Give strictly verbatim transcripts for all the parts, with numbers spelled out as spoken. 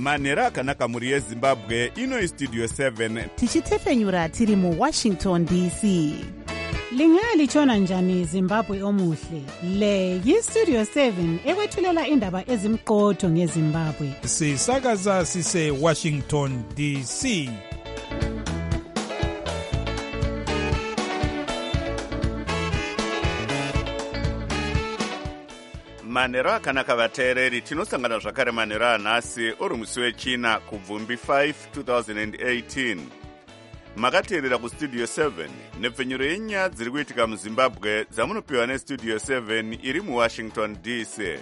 manhero akanaka mhuri yezimbabwe. Ino istudio seven tichitefenyura tiri muwashington D C. Lingalitshona njani Zimbabwe omuhle? Le yistudio seven ekwethulela indaba ezimqotho ngeZimbabwe. Sisakaza sise Washington D C. manhero akanaka vateereri. Tinosangana zvakare manhero anhasi uri musi wechina kubvumbi five twenty eighteen. Makateerera kustudio seven nepfenyuro yenyaya dziri kuitika muzimbabwe dzamunopiwa nestudio seven iri muwashington D C.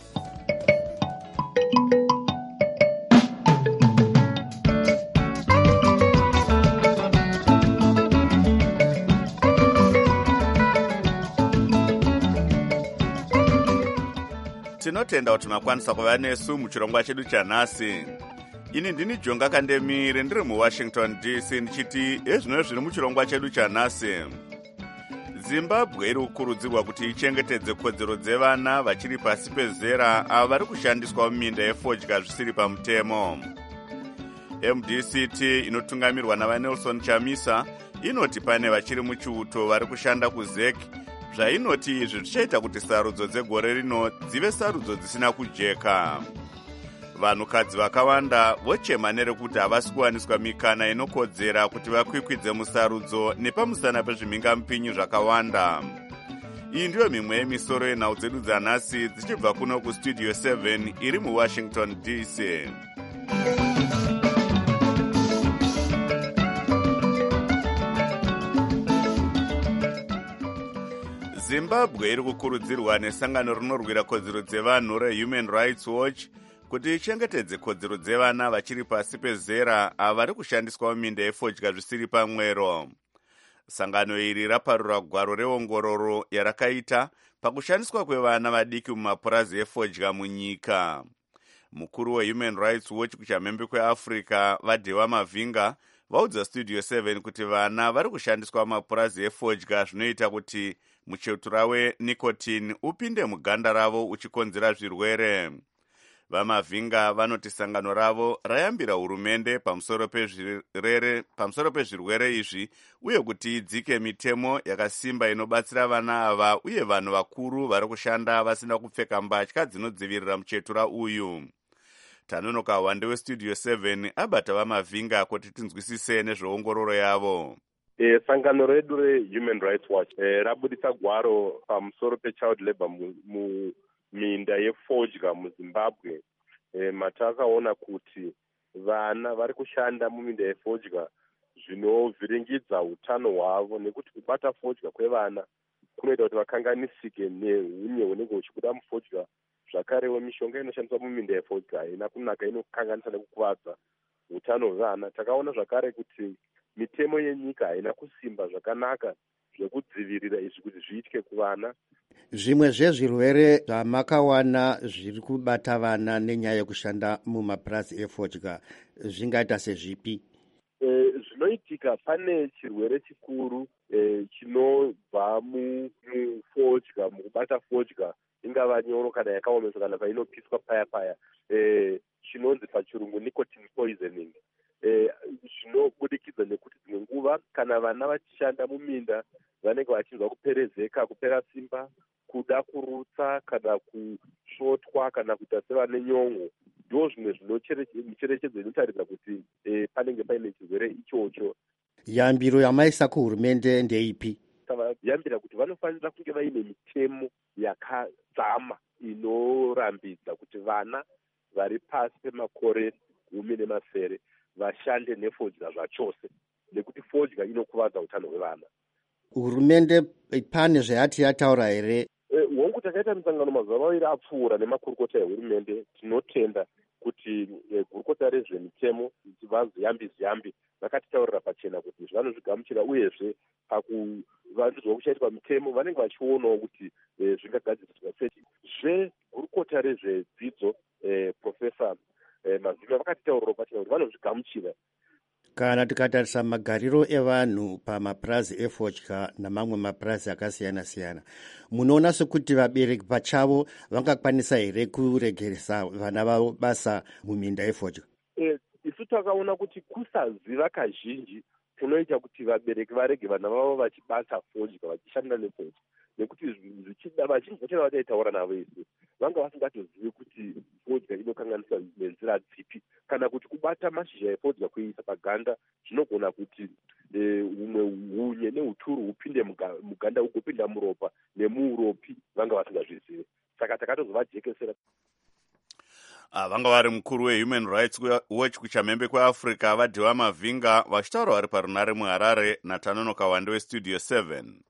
Tinotenda kuti makwanisa kuva nesu muchirongwa chedu chanhasi. Ini ndini Jonga Kandemire ndiri muwashington D C ndichiti ezvino zviri muchirongwa chedu chanhasi. Zimbabwe iri kukurudzirwa kuti ichengetedze kodzero dzevana vachiri pasi pezera avo vari kushandiswa muminda yefodya zvisiri pamutemo. M D C T inotungamirwa navaNelson Chamisa inoti pane vachiri muchiuto vari kushanda kuZEC. Zvainoti izvi zvichaita kuti sarudzo dzegore rino dzive sarudzo dzisina kujeka. Vanhukadzi vakawanda vochema nerekuti havasi kuwaniswa mikana inokodzera kuti vakwikwidze musarudzo nepamusana pezvimhingamupinyi zvakawanda. Iyi ndiyo mimwe yemisoro yenhau dzedu dzanhasi dzichibva kuno kustudio seven iri muwashington D C. Zimbabwe iri kukurudzirwa nesangano rinorwira kodzero dzevanhu reHuman Rights Watch kuti ichengetedze kodzero dzevana vachiri pasi pezera avo vari kushandiswa muminda yefodya zvisiri pamwero. Sangano iri raparura gwaro reongororo yarakaita pakushandiswa kwevana vadiki mumapurazi efodya munyika. Mukuru weHuman Rights Watch kuchamhembe kweAfrica Vadhewa Mavinga vaudza studio seven kuti vana vari kushandiswa mumapurazi efodya zvinoita kuti muchetura wenicotine upinde muganda ravo uchikonzera zvirwere. Vamavinga vanoti sangano ravo rayambira hurumende pamusoro pezvirwere pamusoro pezvirwere izvi uye kuti idzike mitemo yakasimba inobatsira vana ava uye vanhu vakuru vari kushanda vasina kupfeka mbatya dzinodzivirira muchetura uyu. Tanonoka wande westudio seven abata Vamavinga kuti tinzwisise nezveongororo yavo. E, sangano redu reHuman Rights Watch e, rabudisa gwaro pamusoro pechild labor muminda yefodya muZimbabwe. E, matakaona kuti vana vari kushanda muminda yefodya zvinovhiringidza utano hwavo nekuti kubata fodya kwevana kunoita kuti vakanganisike neunye hunenge huchibuda mufodya. Zvakarewo mishonga inoshandiswa muminda yefodya haina kunaka, inokanganisa nekukuvadza utano hwevana. Takaona zvakare kuti mitemo yenyika haina kusimba zvakanaka zvekudzivirira izvi kuti zviitike kuvana. Zvimwe zvezvirwere zvamakawana zviri kubata vana nenyaya yekushanda mumapurazi efodya zvingaita sezvipi? E, zvinoitika pane chirwere chikuru e, chinobva mufodya, mukubata fodya ingava nyoro kana yakaomeswa kana painopiswa paya paya, e, chinonzi pachirungu nicotine poisoning. E, zvinobudikidza nekuti dzimwe nguva kana vana vachishanda muminda vanenge vachinzwa kuperezeka, kupera simba, kuda kurutsa kana kusvotwa kana kuita sevane nyongo. Ndo zvimwe zvinocherechedzo inotaridza kuti e, panenge paine chirwere ichocho. Yambiro yamaisa kuhurumende ndeipi? Yambira kuti vanofanira kunge vaine mitemo yakadzama inorambidza kuti vana vari pasi pemakore gumi nemasere vashande nefodya zvachose, nekuti fodya inokuvadza utano hwevana. Hurumende pane zvayati yataura here? E, hongu takaita misangano mazuva maviri apfuura nemakurukota ehurumende. Tinotenda kuti e, gurukota rezvemitemo vazoyambi ziyambi vakatitaurira pachena kuti vanozvigamuchira, uyezve pakuvandudzwa kuchaitwa mitemo vanenge vachionawo kuti e, zvingagadziriswa sei. Zvegurukota rezvedzidzo e, Profesa e, Mavinga vakatitaurira pachena kuti vanozvigamuchira. Kana tikatarisa magariro evanhu pamapurazi efodya namamwe mapurazi akasiyana siyana, munoona sekuti vabereki pachavo vangakwanisa here kuregeresa vana vavo basa muminda yefodya? takaona kuti kusaziva kazhinji kunoita kuti vabereki varege vana vavo vachibata fodya vachishanda nefodya, nekuti zvichida vazhinji vachana vataitaura navo isi vanga vasingatozivi kuti fodya inokanganiswa nenzira dzipi, kana kuti kubata mashizha efodya kuisa paganda zvinogona kuti umwe unye neuturu hupinde muganda ugopinda muropa nemuuropi, vanga vasingazvizivi. Saka takatozovajekesera. Ah, vanga vari mukuru wehuman rights watch kuchamhembe kweafrica vadhiwa mavhinga vachitaura vari parunare muharare natanonoka wande westudio seven.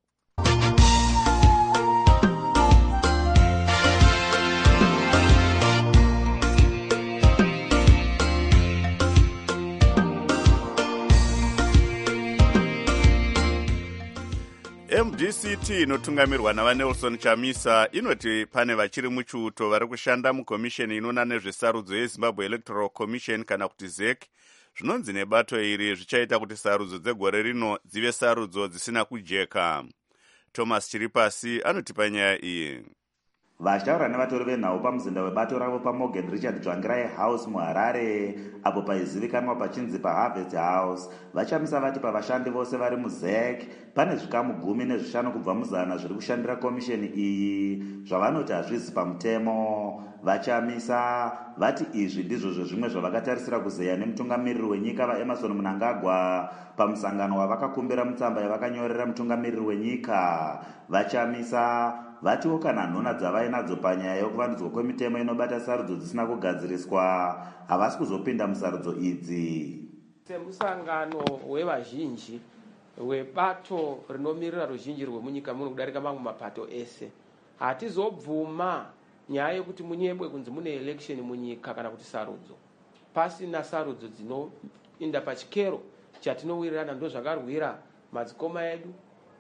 M D C T inotungamirwa navaNelson Chamisa inoti pane vachiri muchiuto vari kushanda mukomisheni inoona nezvesarudzo yeZimbabwe Electoral Commission kana kuti Z E C, zvinonzi nebato iri zvichaita kuti sarudzo dzegore rino dzive sarudzo dzisina kujeka. Thomas Chiripasi anotipa nyaya iyi. Vachitaura nevatori venhau pamuzinda webato ravo paMorgan Richard Dzvangirai House muHarare, apo paizivikanwa pachinzi paHarvest House, vachamisa vati pavashandi vose vari muZ E C pane zvikamu gumi nezvishanu kubva muzana zviri kushandira komisheni iyi zvavanoti hazvisi pamutemo. Vachamisa vati izvi ndizvo zvezvimwe zvavakatarisira kuzeya nemutungamiriri wenyika vaEmerson Mnangagwa pamusangano wavakakumbira mutsamba yavakanyorera mutungamiriri wenyika. Vachamisa vatiwo kana nhona dzavainadzo panyaya yokuvandudzwa kwemitemo inobata sarudzo dzisina kugadziriswa havasi kuzopinda musarudzo idzi. Semusangano wevazhinji webato rinomirira ruzhinji rwemunyika muno kudarika mamwe mapato ese, hatizobvuma nyaya yekuti munyembwe kunzi mune election munyika kana kuti sarudzo pasina sarudzo dzinoinda pachikero chatinowirirana. Ndo zvakarwira madzikoma edu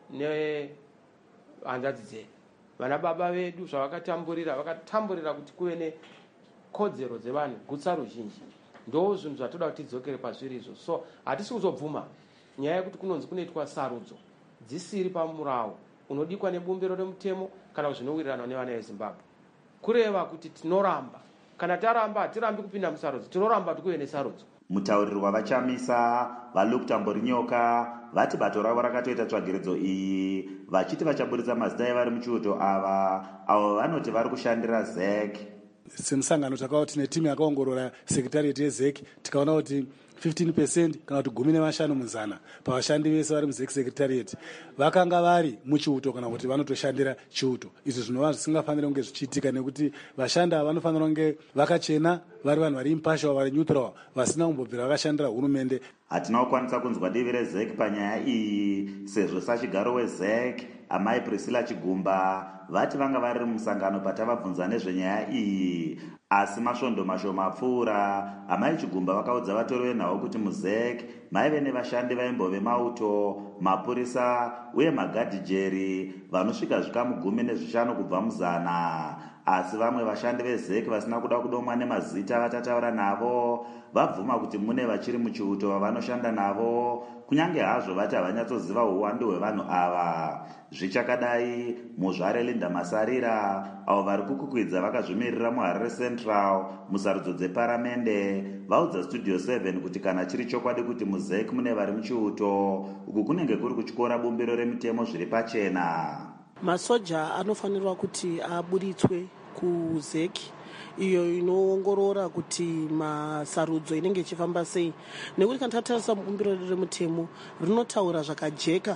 nehanzvadzi dzedu, vana baba vedu zvavakatamburira, vakatamburira kuti kuve nekodzero dzevanhu gutsa ruzhinji. Ndo zvinhu zvatoda kuti tidzokere pazvirizvo. So hatisi kuzobvuma nyaya yekuti kunonzi kunoitwa sarudzo dzisiri pamurawo unodikwa nebumbiro remutemo kana kuti zvinowirirana nevana veZimbabwe. Kureva kuti tinoramba, kana taramba hatirambi kupinda musarudzo, tinoramba tikuve nesarudzo. Mutauriri wavachamisa vaLukutamborinyoka vati bato ravo rakatoita tsvagiridzo iyi vachiti vachaburitsa mazita evari muchiuto ava avo vanoti vari kushandira Z E C. Semusangano takaona tine timu yakaongorora sekretariat yeZ E C tikaona kuti fifteen percent kana kuti gumi nevashanu muzana pavashandi vese vari muZ E C secretariat vakanga vari muchiuto kana kuti vanotoshandira chiuto. Izvi zvinova zvisingafaniri kunge zvichiitika nekuti vashandi ava vanofanira kunge vakachena, vari vanhu vari impartial, vari neutral, vasina kumbobvira vakashandira hurumende. Hatina kukwanisa kunzwa divi reZ E C panyaya iyi sezvo sachigaro weZ E C amai Priscilla Chigumba vati vanga vari mumusangano patavabvunza nezvenyaya iyi, asi masvondo mashoma apfuura amai Chigumba vakaudza vatori venhau kuti muZ E C maive nevashandi vaimbove mauto, mapurisa uye magadhijeri vanosvika zvikamu gumi nezvishanu kubva muzana. Asi vamwe vashandi veZ E C vasina kuda kudomwa nemazita vatataura navo vabvuma kuti mune vachiri muchiuto vavanoshanda navo, kunyange hazvo vati havanyatsoziva uwandu hwevanhu ava. Zvichakadai, muzvare Linda Masarira avo vari kukukwidza vakazvimirira muHarare Central musarudzo dzeparamende vaudza Studio seven kuti kana chiri chokwadi kuti muZ E C mune vari muchiuto, uku kunenge kuri kutyora bumbiro remitemo zviri pachena. Masoja anofanirwa kuti aburitswe kuZ E C iyo inoongorora kuti masarudzo inenge ichifamba sei, nekuti kana tatarisa mubumbiro remutemo rinotaura zvakajeka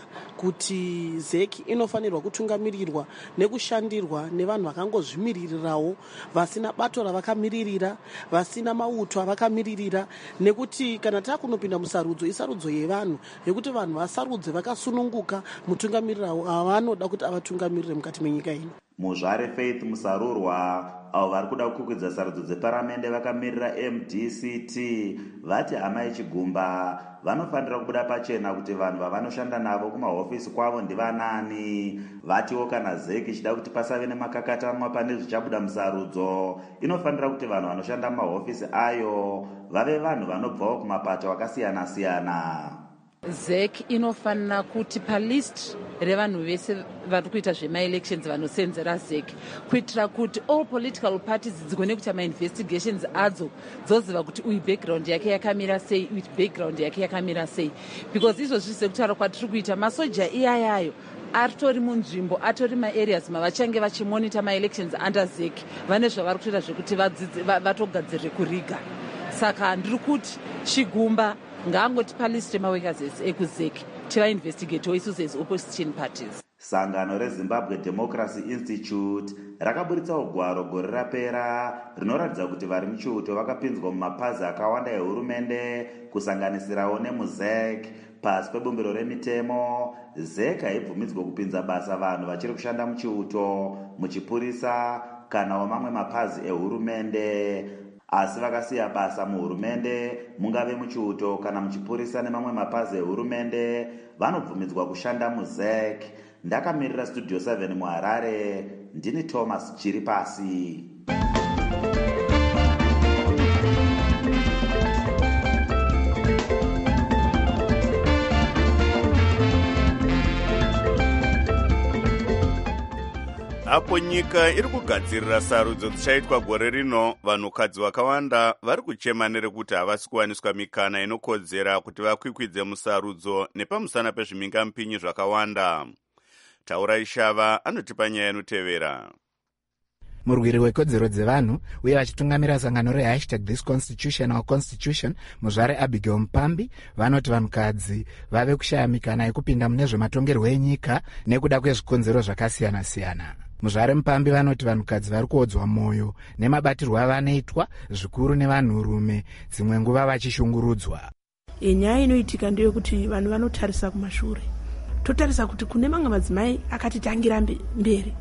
kuti Z E C inofanirwa kutungamirirwa nekushandirwa nevanhu vakangozvimiririrawo vasina bato ravakamiririra, vasina mauto avakamiririra, nekuti kana takunopinda musarudzo isarudzo yevanhu yekuti vanhu vasarudze vakasununguka mutungamirira avanoda kuti avatungamirire mukati menyika ino. Muzvare Faith Musarurwa avo vari kuda kukwidza sarudzo dzeparamende vakamirira M D C T vati amai Chigumba vanofanira kubuda pachena kuti vanhu vavanoshanda navo kumahofisi kwavo ndivanani. Vatiwo kana Z E C ichida kuti pasave nemakakatanwa pane zvichabuda musarudzo, inofanira kuti vanhu vanoshanda mumahofisi ayo vave vanhu vanobvawo kumapato akasiyana siyana. zek inofanira kuti palist revanhu vese vari kuita zvemaelections vanosenzera zek kuitira kuti all political parties dzigone kuita mainvestigations adzo dzoziva kuti uyu background yake yakamira sei, uyu background yake yakamira sei, because izvozvi sekutaura kwatiri kuita masoja iyayayo atori munzvimbo, atori maareas mavachange vachimonita maelections under zek vane zvavari kutoita zvekuti vatogadzirire kuriga. Saka ndiri kuti chigumba ngaangoti palist remaworkers ekuzek tivainvestigatewo isusu as opposition parties. Sangano reZimbabwe Democracy Institute rakaburitsa ugwaro gore rapera rinoratidza kuti vari muchiuto vakapinzwa mumapazi akawanda ehurumende kusanganisirawo nemuzek. Pasi pebumbiro remitemo, zek haibvumidzwe kupinza basa vanhu vachiri kushanda muchiuto, muchipurisa kana mamwe mapazi ehurumende. Asi vakasiya basa muhurumende, mungave muchiuto kana muchipurisa nemamwe mapazi ehurumende, vanobvumidzwa kushanda muzek. Ndakamirira Studio seven muHarare, ndini Thomas Chiripasi. Apo nyika iri kugadzirira sarudzo dzichaitwa gore rino, vanhukadzi vakawanda vari kuchema nerekuti havasi kuwaniswa mikana inokodzera kuti vakwikwidze musarudzo nepamusana pezvimingampinyi zvakawanda. Taura Ishava anotipa nyaya inotevera. Murwiri wekodzero dzevanhu uye vachitungamira sangano rehashtag this constitution our constitution, muzvare Abigail Mpambi, vanoti vanhukadzi vave kushaya mikana yekupinda mune zvematongerwo enyika nekuda kwezvikonzero zvakasiyana siyana. Muzvare Mpambi vanoti vanhukadzi vari kuodzwa mwoyo nemabatirwo avanoitwa zvikuru nevanhurume, dzimwe nguva vachishungurudzwa. Nyaya inoitika ndeyekuti vanhu vanotarisa kumashure. Totarisa kuti kune mamwe madzimai akatitangira mberi.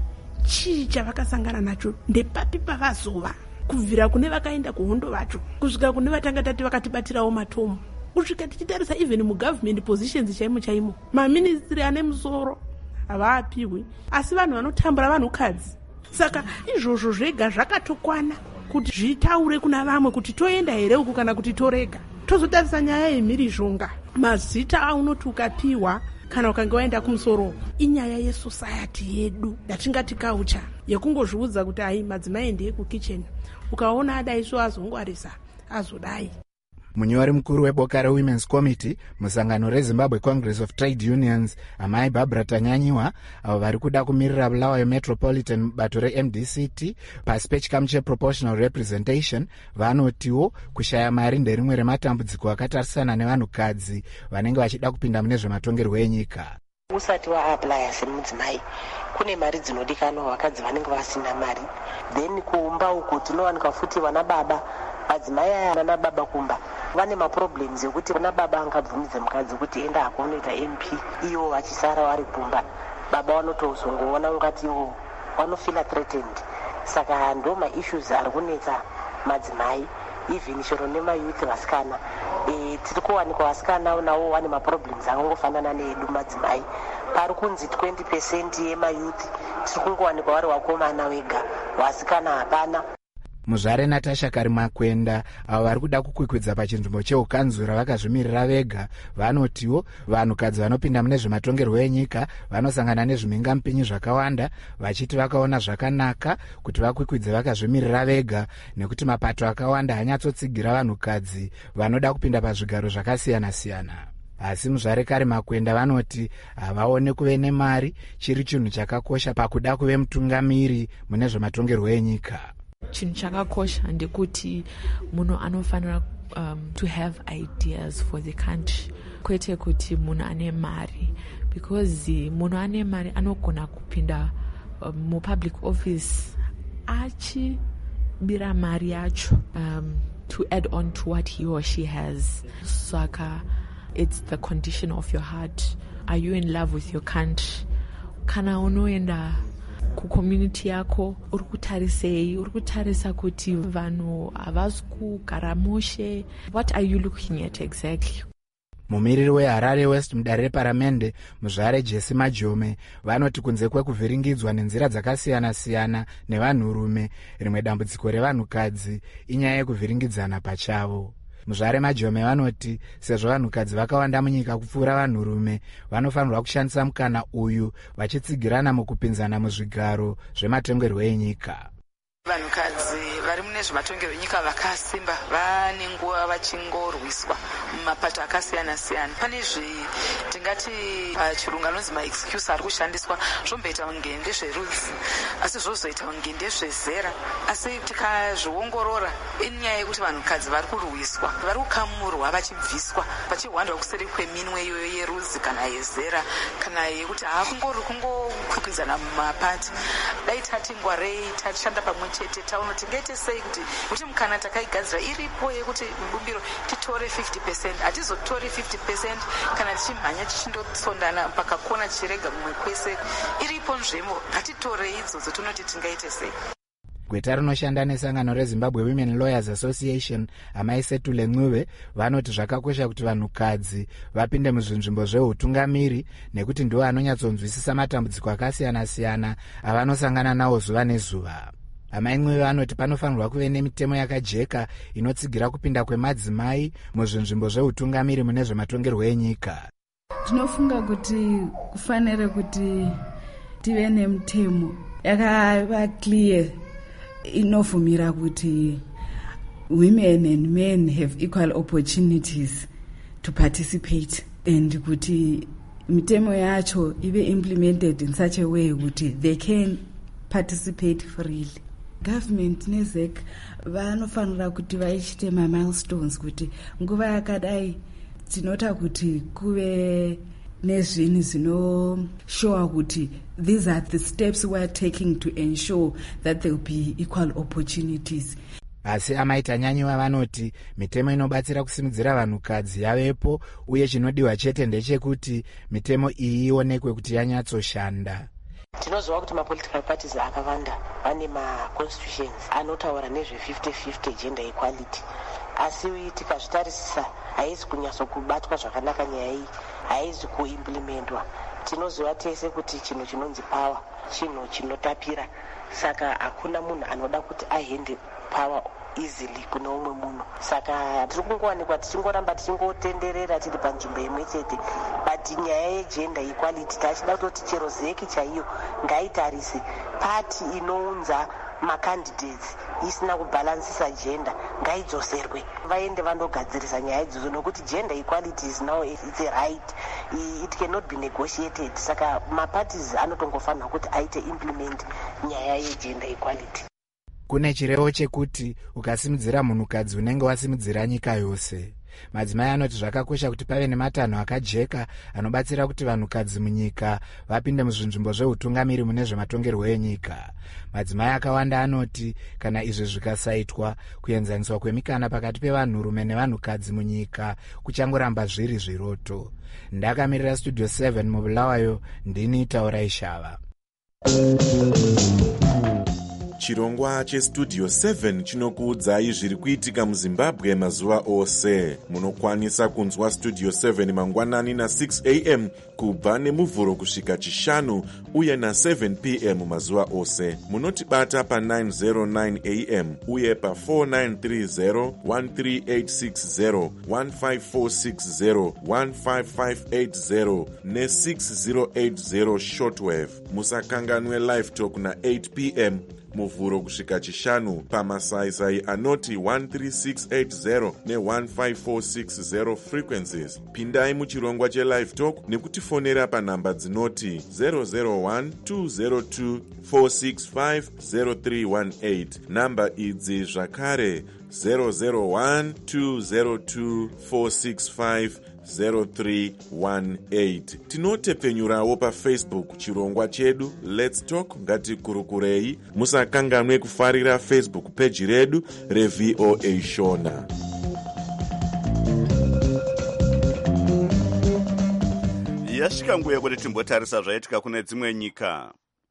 Chii chavakasangana nacho ndepapi pavazova, kubvira kune vakaenda kuhondo vacho kusvika kune vatanga tati vakatibatirawo matomu, kusvika tichitarisa even mugovernment positions chaimo chaimo, maministry ane musoro havaapiwi, asi vanhu vanotambura vanhukadzi. Saka izvozvo zvega zvakatokwana kuti zvitaure kuna vamwe kuti toenda here uku kana kuti torega. Tozotarisa nyaya yemhirizhonga, mazita aunoti ukapiwa kana ukange waenda kumusoro, inyaya yesociety yedu yatingati culture yekungozviudza kuti hai madzimai ndiye kukitchen, ukaona adaiso azongwarisa azodai. Munyori mukuru weboka reWomen's Committee musangano reZimbabwe Congress of Trade Unions, amai Barbara Tanyanyiwa, avo vari kuda kumirira Bulawayo Metropolitan bato reM D C T pasi pechikamu cheproportional representation, vanotiwo kushaya mari nderimwe rematambudziko akatarisana nevanhukadzi vanenge vachida kupinda mune zvematongerwo enyika. Usati waaplya semudzimai kune mari dzinodikanwa vakadzi vanenge vasina mari, then kuumba uku tinowanika futi vana baba, madzimai aya nana baba kumba vane maproblems ekuti vana baba angabvumidze mukadzi kuti enda akonoita M P, iwo vachisara vari kumba, baba vanotozongoona ungati iwo vanofila threatened. Saka ndo maissues ari kunetsa madzimai, even chero nemayouth vasikana. E, tiri kuwanikwa vasikana nawo vane maproblems akangofanana needu madzimai. Pari kunzi twenty percent yemayouth tiri kungowanikwa vari vakomana vega, vasikana hapana. Muzvare Natasha Karimakwenda, avo vari kuda kukwikwidza pachinzvimbo cheukanzura vakazvimirira vega, vanotiwo vanhukadzi vanopinda mune zvematongerwo enyika vanosangana nezvimingampinyi zvakawanda, vachiti vakaona zvakanaka kuti vakwikwidze vakazvimirira vega nekuti mapato akawanda hanyatsotsigira vanhukadzi vanoda kupinda pazvigaro zvakasiyana siyana. Asi muzvare Karimakwenda vanoti havaone kuve nemari chiri chinhu chakakosha pakuda kuve mutungamiri mune zvematongerwo enyika. Chinhu chakakosha ndekuti munhu anofanira um, to have ideas for the country, kwete kuti munhu ane mari, because munhu ane mari anogona kupinda um, mu public office achibira mari yacho um, to add on to what he or she has. Saka it's the condition of your heart. Are you in love with your country? Kana unoenda kucommunity yako uri kutarisei, uri kutarisa kuti vanhu havasi kugara mushe? What are you looking at exactly? Mumiriri weHarare West mudare reparamende, muzvare Jesse Majome, vanoti kunze kwekuvhiringidzwa nenzira dzakasiyana siyana nevanhurume, rimwe dambudziko revanhukadzi inyaya yekuvhiringidzana pachavo. muzvare majome vanoti sezvo vanhukadzi vakawanda munyika kupfuura vanhurume vanofanirwa kushandisa mukana uyu vachitsigirana mukupinzana muzvigaro zvematongerwo enyika. Vanhukadzi vari mune zvematongerwo enyika vakasimba vane nguva vachingorwiswa mumapato akasiyana siyana. Pane zvetingati pachirungu anonzi maexcuse ari kushandiswa zvomboita kunge ndezverudzi asi zvozoita kunge ndezvezera, asi tikazviongorora inyaya yekuti vanhukadzi vari kurwiswa, vari kukamurwa vachibviswa vachihwandwa kuseri kweminwe iyoyo yerudzi kana yezera kana yekuti haakungori kungokwikwinzana mumapati. Dai tati ngwarei tashanda pamwe chete taona tingaite sei kuti kuti mukana takaigadzira iripo yekuti mubumbiro titore fifty percent, hatizotori fifty percent kana tichimhanya tichindosondana pakakona tichirega mumwe kwese. Iripo nzvimbo, ngatitorei idzodzo tinoti tingaite sei. Gweta rinoshanda nesangano reZimbabwe Women Lawyers Association amai Setule Ncube vanoti zvakakosha kuti vanhukadzi vapinde muzvinzvimbo zveutungamiri nekuti ndiwo anonyatsonzwisisa matambudziko akasiyana-siyana avanosangana nawo zuva nezuva. Amai Ncube vanoti panofanirwa kuve nemitemo yakajeka inotsigira kupinda kwemadzimai muzvinzvimbo zveutungamiri mune zvematongerwo enyika. Tinofunga kuti kufanire kuti tive nemitemo yakava clear inovumira kuti women and men have equal opportunities to participate, and kuti mitemo yacho ive implemented in such a way kuti they can participate freely. Government ne Z E C vanofanira kuti vaichite ma milestones kuti nguva yakadai tinota kuti kuve nezvinhu zvinoshowa kuti these are the steps we are taking to ensure that there will be equal opportunities. Asi amaita nyanyiwa vanoti mitemo inobatsira kusimudzira vanhukadzi yavepo uye chinodiwa chete ndechekuti mitemo iyi ionekwe kuti yanyatsoshanda. Tinoziva kuti mapolitical parties akawanda vane maconstitutions anotaura nezve fifty fifty gender equality, asi tikazvitarisisa haizi kunyatsokubatwa zvakanaka nyaya iyi, haizi kuimplementwa. Tinoziva tese kuti chinhu chinonzi power chinhu chinotapira, saka hakuna munhu anoda kuti ahende power easily kune umwe munhu. Saka tiri kungowanikwa tichingoramba tichingotenderera tiri panzvimbo imwe chete, but nyaya yegender equality tachida kutoti chero zeki chaiyo ngaitarise pati inounza macandidates isina kubhalansisa gender ngaidzoserwe, vaende vandogadzirisa nyaya idzodzo nokuti gender equality is now it's a right, it cannot be negotiated. Saka maparties anotongofanira kuti aite implement nyaya yegender equality. Kune chirevo chekuti ukasimudzira munhukadzi unenge wasimudzira nyika yose. Madzimai anoti zvakakosha kuti pave nematanho akajeka anobatsira kuti vanhukadzi munyika vapinde muzvinzvimbo zveutungamiri mune zvematongerwo enyika. Madzimai akawanda anoti kana izvi zvikasaitwa, kuenzaniswa kwemikana pakati pevanhurume nevanhukadzi munyika kuchangoramba zviri zviroto. Ndakamirira Studio seven mubulawayo, ndini Taurai Shava. Chirongwa chestudio seven chinokuudzai zviri kuitika muZimbabwe mazuva ose. Munokwanisa kunzwa Studio seven mangwanani na six a m kubva nemuvhuro kusvika chishanu uye na seven p m mazuva ose. Munotibata pa nine oh nine a m uye pa four nine three zero, one three eight six zero, one five four six zero, one five five eight zero ne six zero eight zero shortwave. Musakanganwe live talk na eight p m muvhuro kusvika chishanu pamasaisai anoti one three six eight zero ne one five four six zero frequencies. Pindai muchirongwa chelive talk nekutifonera panhamba dzinoti zero zero one two zero two four six five zero three one eight. Namba idzi zvakare zero zero one two zero two four six five zero three one eight. Tinotepfenyurawo paFacebook chirongwa chedu Let's Talk ngatikurukurei. Musakanganwe kufarira Facebook page redu reV O A Shona. Yasvika nguva yekuti timbotarisa zvaitika kune dzimwe nyika.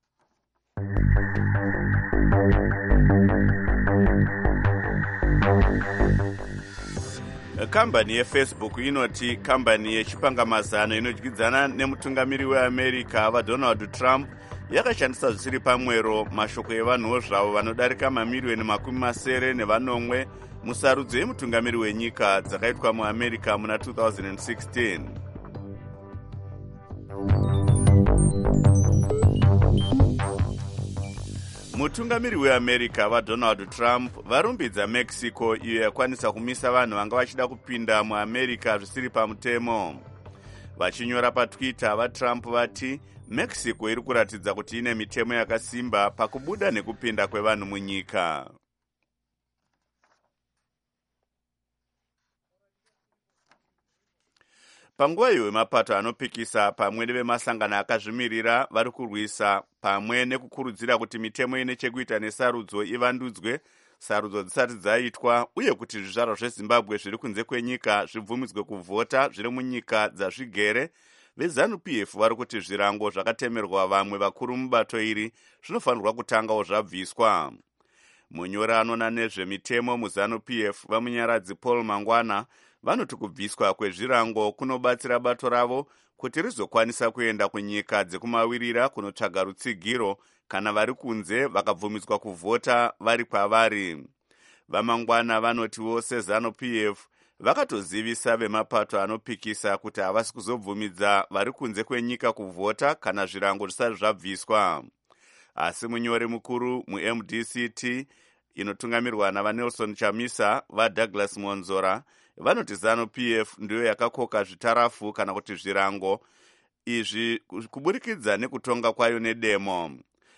Kambani yeFacebook inoti kambani yechipangamazano inodyidzana nemutungamiri weAmerica vaDonald Trump yakashandisa zvisiri pamwero mashoko evanhuwo zvavo vanodarika mamiriyoni makumi masere nevanomwe musarudzo yemutungamiri wenyika dzakaitwa muamerica muna two thousand sixteen. mutungamiri weamerica vadonald trump varumbidza mexico iyo yakwanisa kumisa vanhu vanga vachida kupinda muamerica zvisiri pamutemo. vachinyora patwitter vatrump vati mexico iri kuratidza kuti ine mitemo yakasimba pakubuda nekupinda kwevanhu munyika. panguva iwe mapato anopikisa pamwe nevemasangano akazvimirira vari kurwisa pamwe nekukurudzira kuti mitemo ine chekuita nesarudzo ivandudzwe sarudzo dzisati dzaitwa uye kuti zvizvarwa zvezimbabwe zviri kunze kwenyika zvibvumidzwe kuvhota zviri munyika dzazvigere. vezanu p f vari kuti zvirango zvakatemerwa vamwe vakuru mubato iri zvinofanirwa kutangawo zvabviswa. munyori anona nezvemitemo muzanu p f vamunyaradzi paul mangwana vanoti kubviswa kwezvirango kunobatsira bato ravo kuti rizokwanisa kuenda kunyika dzekumawirira kunotsvaga rutsigiro kana vari kunze vakabvumidzwa kuvhota vari kwavari. vamangwana vanotiwo sezanu p f vakatozivisa vemapato anopikisa kuti havasi kuzobvumidza vari kunze kwenyika kuvhota kana zvirango zvisati zvabviswa. asi munyori mukuru mu-m d c t inotungamirwa navanelson chamisa vadouglas monzora vanoti zanu p f ndiyo yakakoka zvitarafu kana kuti zvirango izvi kuburikidza nekutonga kwayo nedemo.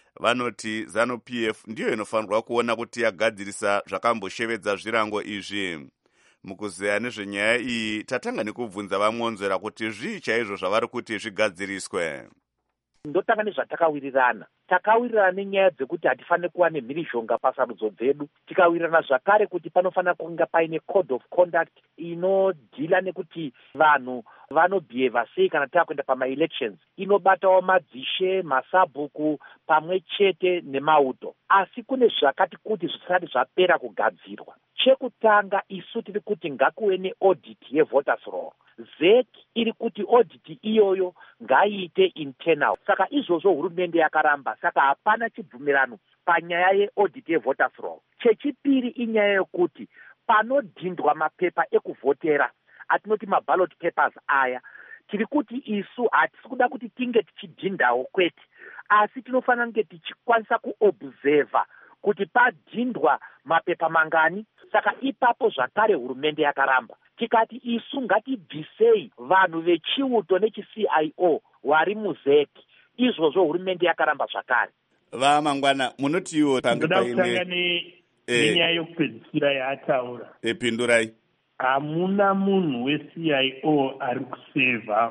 vanoti zanu p f ndiyo inofanirwa kuona kuti yagadzirisa zvakamboshevedza zvirango izvi. mukuzeya nezvenyaya iyi tatanga nekubvunza vamonzera kuti zvii chaizvo zvavari kuti zvigadziriswe. ndotanga nezvatakawirirana takawirirana nenyaya dzekuti hatifaniri kuva nemhirizhonga pasarudzo dzedu. tikawirirana zvakare kuti panofanira kunge paine code of conduct inodhila nekuti vanhu vanobhihevha sei kana taakuenda pamaelections, inobatawo madzishe, masabhuku pamwe chete nemauto. asi kune zvakati kuti zvisati zvapera kugadzirwa. chekutanga isu tiri kuti ngakuve neaudit yevoters roll. zek iri kuti audit iyoyo ngaiite internal. saka izvozvo hurumende yakaramba, saka hapana chibvumirano panyaya yeaudit yevoters roll. chechipiri inyaya yokuti panodhindwa mapepa ekuvhotera atinoti maballot papers aya, tiri kuti isu hatisi kuda kuti tinge tichidhindawo kwete, asi tinofanira kunge tichikwanisa kuobserva kuti padhindwa mapepa mangani. saka ipapo zvakare hurumende yakaramba tikati isu ngatibvisei vanhu vechiuto nechi C I O vari muzeki. izvozvo hurumende yakaramba zvakare. vamangwana munotiwo ndoda kutanga nenyaya yokupedzisira yaataura. epindurai. hamuna munhu we-C I O ari kusevha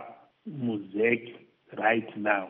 muzeki right now,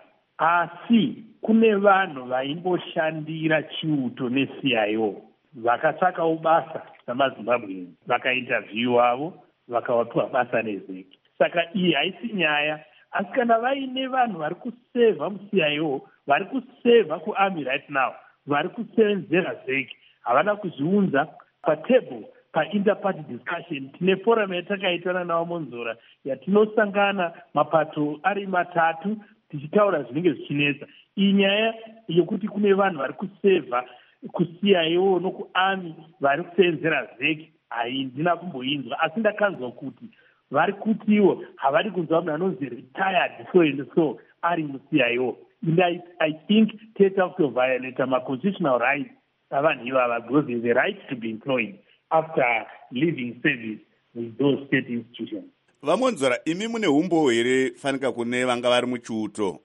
asi kune vanhu vaimboshandira chiuto ne-C I O vakatsvakawo basa namazimbabweni, vakainterview vakawapiwa basa nezeki. saka iyi haisi nyaya, asi kana vaine vanhu vari kusevha mu-C I O, vari kusevha kuarmy right now, vari kusevenzera zeki, havana kuzviunza patable painterparty discussion. tine forum yatakaitana navamonzora yatinosangana mapato ari matatu tichitaura zvinenge zvichinetsa. iyi nyaya yokuti kune vanhu vari kusevha ku-C I O nokuarmy vari kusevenzera zeki haindina kumboinzwa, asi ndakanzwa kuti vari kutiwo havadi kunzwa munhu anonzi retired so and so ari mu-C I O. and I, I think teta kutoviolata ma-constitutional rights avanhu ivava because there's a right to be employed after leaving service with those state institutions. vamonzora, imi mune umbo here fanika kune vanga vari muchiuto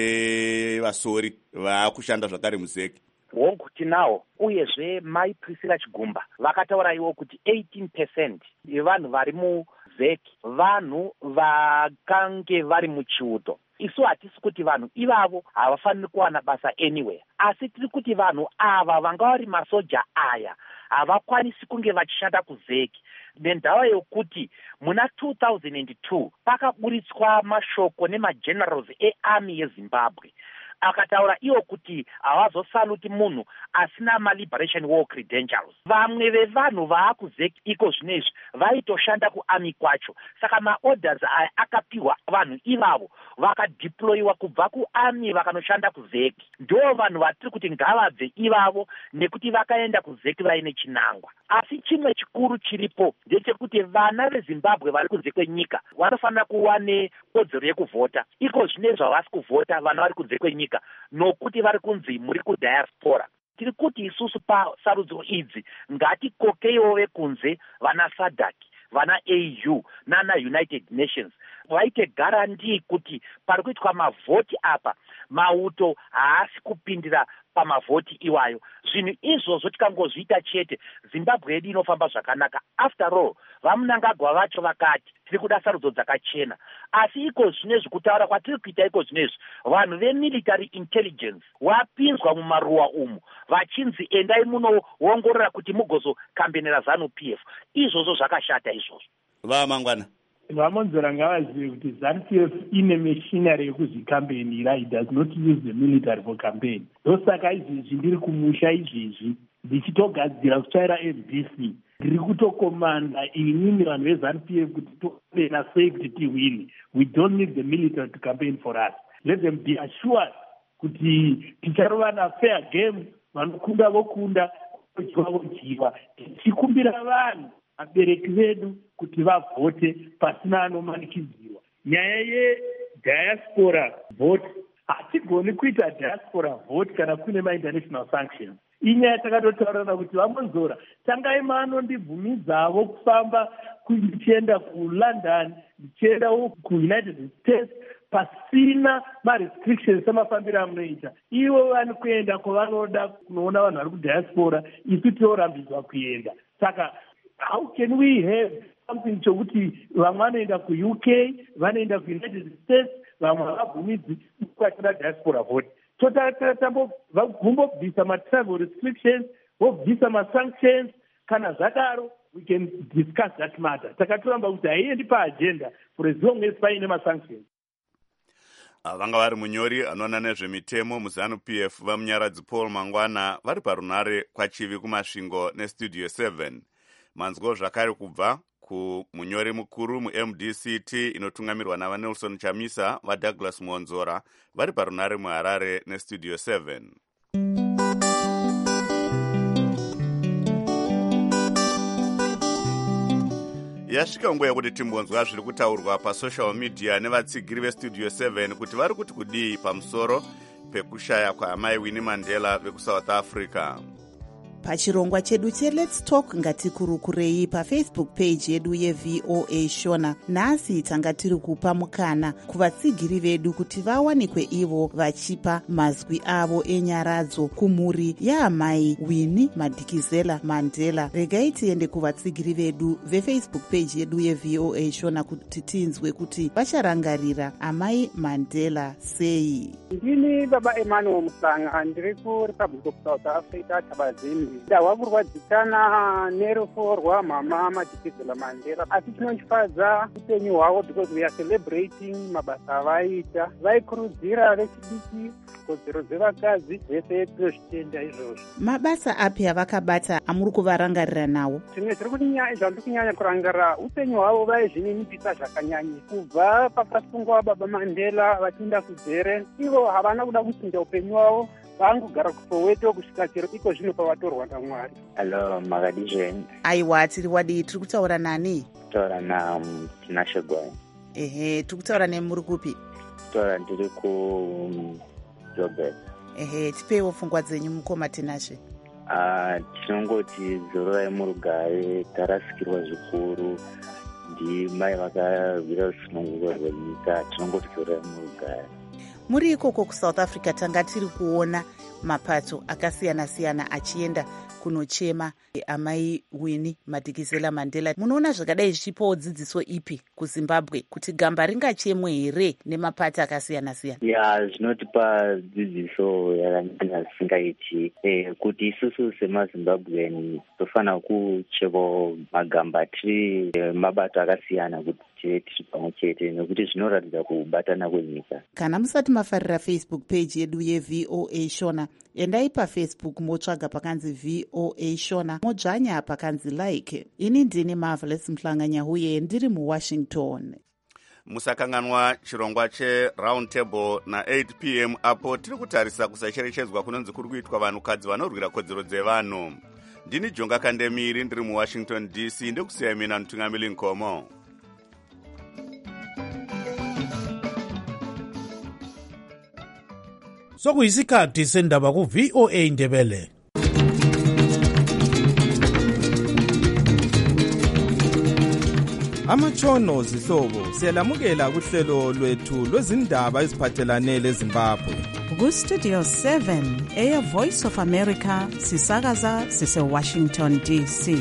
nevasori vaakushanda zvakare muzeki? hongu tinawo, uyezve mai Priscilla Chigumba vakataura iwo kuti eighteen percent yevanhu vari muzeki vanhu vakange vari muchiuto. isu hatisi kuti vanhu ivavo havafaniri kuwana basa anywhere, asi tiri kuti vanhu ava vanga vari masoja aya havakwanisi kunge vachishanda kuzeki, nendava yokuti muna two thousand two pakaburitswa mashoko nemagenerals earmy yezimbabwe akataura iwo kuti havazosaluti munhu asina maliberation war credentials. Vamwe vevanhu vaakuzeki iko zvinezvi vaitoshanda kuarmy kwacho, saka maorders aya akapiwa vanhu ivavo vakadeployiwa kubva kuarmy vakanoshanda kuzeki. Ndo vanhu vatiri kuti ngavabve ivavo nekuti vakaenda kuzeki vaine chinangwa. Asi chimwe chikuru chiripo ndechekuti vana veZimbabwe vari kunze kwenyika vanofanira kuva nekodzero yekuvhota. Iko zvinezvi havasi kuvhota vana vari kunze kwenyika nokuti vari kunzi muri kudiaspora. Tiri kuti isusu pasarudzo idzi ngatikokeiwo vekunze vana SADC, vana A U nana United Nations vaite garantii kuti pari kuitwa mavhoti apa mauto haasi kupindira pamavhoti iwayo. Zvinhu izvozvo tikangozviita chete Zimbabwe yedu inofamba zvakanaka. After all vamunangagwa vacho vakati tiri kuda sarudzo dzakachena, asi iko zvinezvi kutaura kwatiri kuita iko zvinezvi vanhu vemilitary intelligence wapinzwa mumaruwa umu vachinzi endai munoongorora kuti mugozokambenera ZANU P F. Izvozvo zvakashata izvozvo. Vamangwana vamonzora ngavazive kuti ZANU P F ine machinery yekuzvikambenira. It does not use the military for campaign. Ndosaka izvezvi ndiri kumusha izvezvi ndichitogadzira kutsvaira M D C ndiri kutokomanda inini vanhu veZANU P F kuti toena sei kuti tiwini. We don't need the military to campaign for us. Let them be assured kuti ticharova na fair game, vanokunda vokunda, vojiva vojiva. Tichikumbira vanhu vabereki vedu kuti vavhote pasina anomanikidzirwa. Nyaya yediaspora vote hatigoni kuita diaspora vote kana kune ma-international sanctions. Inyaya takatotaurana kuti vamonzora tangai manondibvumidzavo kufamba ndichienda kuLondon ndichiendawo kuUnited States pasina ma-restrictions samafambiro amunoita. Ivo vani kuenda kwavanoda kunoona vanhu vari kudiaspora, isu tinorambidzwa kuenda. Saka how can we have something chokuti vamwe vanoenda kuU K, vanoenda kuUnited States, vamwe havabvumidzi kwachina diaspora vote. Totatambogumbobvisa ma-travel restrictions, vobvisa ma-sanctions. Kana zvadaro we can discuss that matter. Takatoramba kuti haiendi paagenda for as long as paine ma-sanctions. Vanga vari munyori anoona nezvemitemo muZANU P F vamunyaradzi Paul Mangwana vari parunare kwachivi kumasvingo nestudio seven. Manzwo zvakare kubva kumunyori mukuru mu-M D C T inotungamirwa navaNelson Chamisa vaDouglas Muonzora vari parunare muHarare nestudio seven. Yasvika nguva yekuti timbonzwa zviri kutaurwa pasocial media nevatsigiri vestudio seven kuti vari kuti kudii pamusoro pekushaya kwaamai Winnie Mandela vekuSouth Africa. Pachirongwa chedu cheLet's Talk ngatikurukurei paFacebook page yedu yeV O A Shona. Nhasi tanga tiri kupa mukana kuvatsigiri vedu kuti vawanikwe ivo vachipa mazwi avo enyaradzo kumhuri yaamai Winnie Madikizela Mandela. Regai tiende kuvatsigiri vedu veFacebook page yedu yeV O A Shona kuti tinzwe kuti vacharangarira amai Mandela sei. Ndini Baba Emmanuel Musanga, ndiri kuRepublic of South Africa, Tabazimbi. Ndahwakurwadzikana nerufu rwamama Madikizela Mandela, asi chinonchifadza upenyu hwavo because we are celebrating mabasa avaita. Vaikurudzira vechidiki kodzero dzevakadzi vese tozvitenda izvozvo. Mabasa api avakabata amuri kuvarangarira nawo? Zvimwe zviri kunyanya zvandiri kunyanya kurangarira upenyu hwavo vaizvininipisa zvakanyanya. Kubva pakasungwa Baba Mandela vachienda kudzere, ivo havana kuda kuchinja upenyu hwavo. Vangogara kuSoweto kusvika chero iko zvino pavatorwa naMwari. Hello, makadizveni. Aiwa, tiri wadii, tiri kutaura nani? Kutaura naTinashe Gwai. Ehe, tiri kutaura nemuri kupi? Kutaura ndiri kuJoburg. Ehe, tipeiwo pfungwa dzenyu mukoma Tinashe. Ah, tinongoti zorovai murugare, tarasikirwa zvikuru. Ndimai vakarwira rusununguko rwenyika, tinongoti zorovai murugare. Muri ikoko kuSouth Africa tanga tiri kuona mapato akasiyana-siyana achienda kunochema amai Winnie Madikizela Mandela. Munoona zvakadai zvichipawo dzidziso ipi kuZimbabwe kuti gamba ringachemwe here nemapato akasiyana-siyana? Ya, zvinotipa dzidziso yakanyanya zvisingaiti eh, kuti isusu semaZimbabwean tofanira kuchekwa magamba tiri eh, mabato akasiyana kuti chete tiri pamwe chete nekuti zvinoratidza kubatana kwenyika. Kana musati mafarira Facebook page yedu yeVOA Shona, endai pafacebook motsvaga pakanzi V O A Shona, modzvanya pakanzi like. Ini ndini Marvelous Mhlanganya uye ndiri muWashington. Musakanganwa chirongwa cheRound Table na eight p m apo tiri kutarisa kusacherechedzwa kunonzi kuri kuitwa vanhukadzi vanorwira kodzero dzevanhu. Ndini Jonga Kandemiri ndiri muWashington D C ndikusiya mina Ntungamili Nkomo. Sokuyisikhathi sendaba ku V O A Ndebele. Amatshono zihlobo siyalamukela kuhlelo lwethu lwezindaba eziphathelane leZimbabwe. Ku Studio seven eya Voice of America sisakaza sise Washington D C.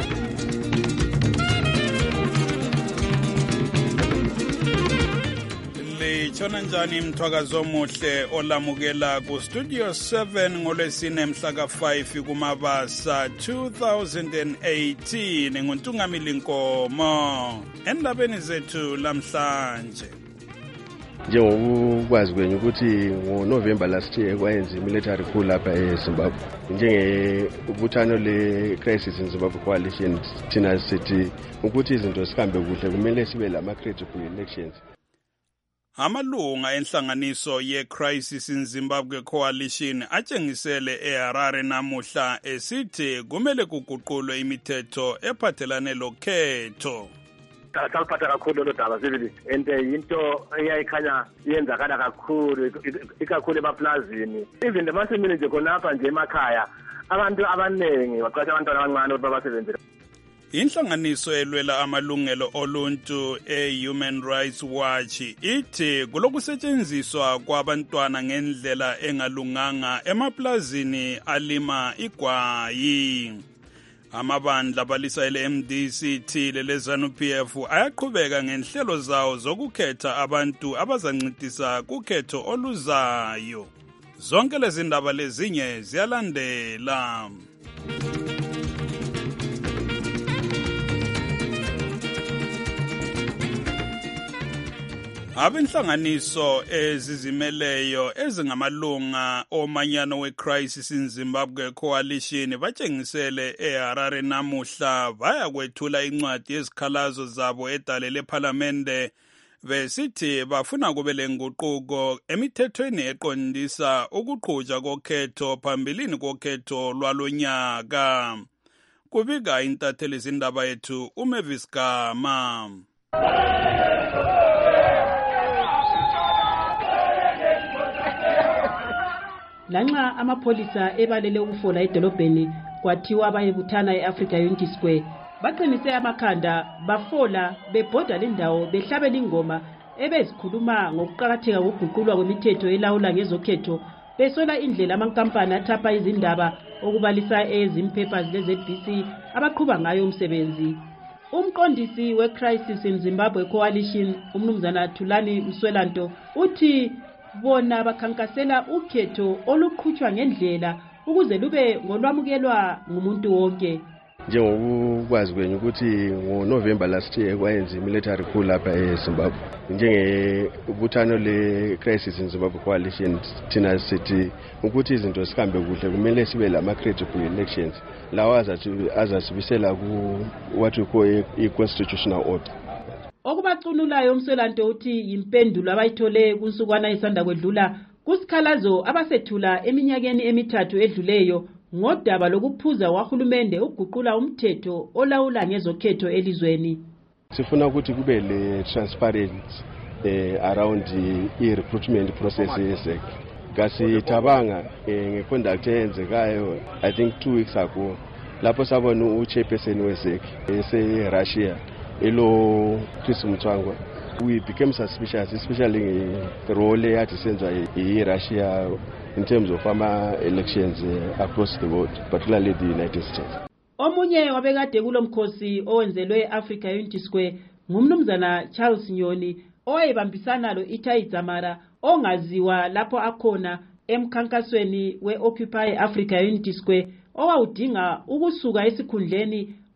Chona njani mthwakazo omuhle olamukela ku Studio seven ngolwesine mhla ka five kuMabasa two thousand eighteen nguNtungamili Nkomo. Endabeni zethu lamhlanje, njengokwazi kwenye ukuthi ngoNovember last year kwayenza military coup lapha eZimbabwe njengebuthano le-Crisis in Zimbabwe Coalition, thina sithi ukuthi izinto sihambe kuhle kumele sibe lama credible elections. Amalunga enhlanganiso ye-Crisis in Zimbabwe Coalition atshengisele eHarare namuhla esithi kumele kuguqulwe imithetho ephathelane lokhetho. Saliphatha kakhulu lo daba sibili ente into eyayikhanya iyenzakala kakhulu ikakhulu emaplazini, even emasimini nje khonapha nje emakhaya abantu abaningi baqasha abantwana abancane ukuthi babasebenzele. Inhlanganiso elwela amalungelo oluntu e-Human Rights Watch ithi kulokusetshenziswa kwabantwana ngendlela engalunganga emaplazini alima igwayi. Amabandla balisa ele-M D C T lele-ZANU P F ayaqhubeka ngenhlelo zawo zokukhetha abantu abazancintisa kukhetho oluzayo. Zonke lezi ndaba lezinye ziyalandela. Abenhlanganiso ezizimeleyo ezingamalunga omanyano we-Crisis in Zimbabwe Coalition batshengisele eHarare namuhla baya kwethula incwadi yezikhalazo zabo edale lePhalamende besithi bafuna kube lenguquko emithethweni eqondisa ukuqhutshwa kokhetho phambilini kokhetho lwalonyaka. Kubika intatheli izindaba yethu uMavis Gama. Lanxa amapholisa ebalele ukufola edolobheni kwathiwa bayebuthana eAfrica Unity Square, baqinise amakhanda bafola bebhoda lendawo behlabela ingoma ebezikhuluma ngokuqakatheka kokuguqulwa kwemithetho elawula ngezokhetho, besola indlela amankampani athapha izindaba okubalisa ezimpapers le-Z B C abaqhuba ngayo umsebenzi. Umqondisi we-Crisis in Zimbabwe Coalition umnumzana Thulani Mswelanto uthi bona bakhankasela ukhetho oluqhutshwa ngendlela ukuze lube ngolwamukelwa ngumuntu wonke. Njengokwazi kwenye ukuthi ngoNovember last year kwayenza military coup lapha eZimbabwe njengebuthano le-Crisis in Zimbabwe Coalition, thina sithi ukuthi izinto sihambe kuhle kumele sibe lama credible elections lawa azasibisela ku what we call i-constitutional order. Okubacunulayo umswelanto uthi impendulo abayithole kunsukwana isanda kwedlula kusikhalazo abasethula eminyakeni emithathu edluleyo ngodaba lokuphuza wahulumende ukuguqula umthetho olawula ngezokhetho elizweni. Sifuna ukuthi kube le transparency eh, around the recruitment process yesek. Kasi tabanga eh, ngeconduct eyenzekayo I think two weeks ago lapho sabona uchairperson wesek ese Russia elo Chris Mutsvangwa, we became suspicious, especially in the role yathi senza i-Russia in terms of ama elections uh, across the world, particularly the United States. Omunye wabekade kulomkhosi owenzelwe Africa Unity Square ngumnumzana Charles Nyoni owayebambisana lo Itai Dzamara ongaziwa lapho akhona emkhankasweni we-Occupy Africa Unity Square owawudinga ukusuka esikhundleni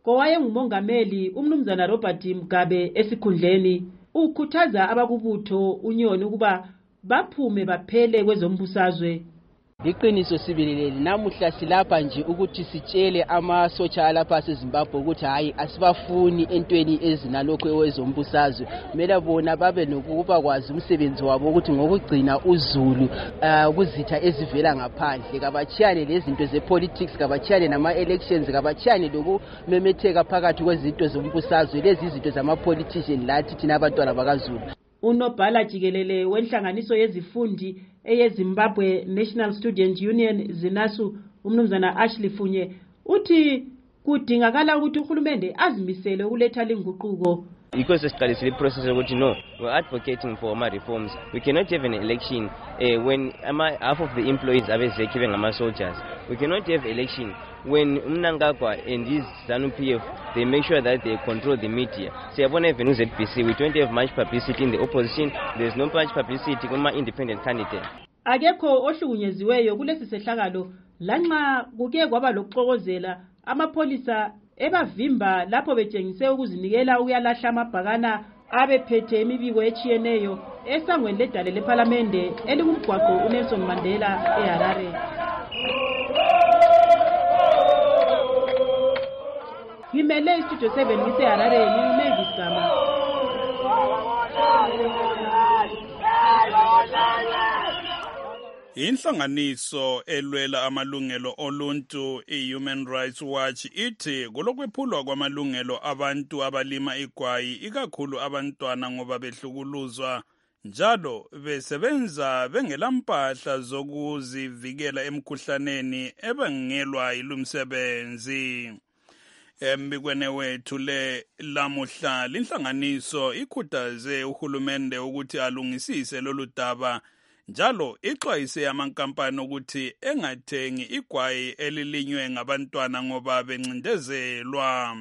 kowayengumongameli umnumzana Robert Mugabe esikhundleni ukhuthaza abakubutho unyoni ukuba baphume baphele kwezombusazwe. Iqiniso sibileleli namuhla silapha nje ukuthi sitshele amasotsha alapha eZimbabwe ukuthi hayi asibafuni entweni ezinalokho ewezombusazwe. Kumele bona babe nokuba kwazi umsebenzi wabo ukuthi ngokugcina uzulu kuzitha ezivela ngaphandle kabachiyane lezinto zepolitics kabachiyane nama elections kabachiyane lokumemetheka phakathi kwezinto zombusazwe lezi izinto zama politicians lathi thina abantwana bakaZulu. Unobhala jikelele wenhlanganiso yezifundi eyeZimbabwe National Student Union ZINASU umnumzana Ashley Funye uthi kudingakala ukuthi uhulumende azimisele ukuletha linguquko. Because siqalisile iprocess ukuthi no, we're advocating for ama reforms. We cannot have an election uh, when ama, half of the employees are bezekhe ngama soldiers. We cannot have election when Mnangagwa and his ZANU-P F they make sure that they control the media. Siyabona even uZ B C we don't have much publicity in the opposition. There's no much publicity kuma independent candidate. Akekho ohlukunyeziweyo kulesi sehlakalo lanxa kuke kwaba lokuxokozela amapolisa ebavimba lapho betshengise ukuzinikela uyalahla amabhakana abephethe imibiko echiyeneyo esangweni ledale leParliament elikumgwaqo uNelson Mandela eHarare. Ngimele istudio seven ngiseHarare ngiMavis Gama. Inhlanganiso elwela amalungelo oluntu i-Human Rights Watch ithi kulokwephulwa kwamalungelo abantu abalima igwayi ikakhulu abantwana ngoba behlukuluzwa njalo besebenza bengelampahla zokuzivikela emkhuhlaneni ebangelwa yilumsebenzi. Embikweni wethu le lamuhla linhlanganiso ikhuthaze uhulumende ukuthi alungisise lolu daba njalo ixwayise amankampani ukuthi engathengi igwayi elilinywe ngabantwana ngoba bencindezelwa.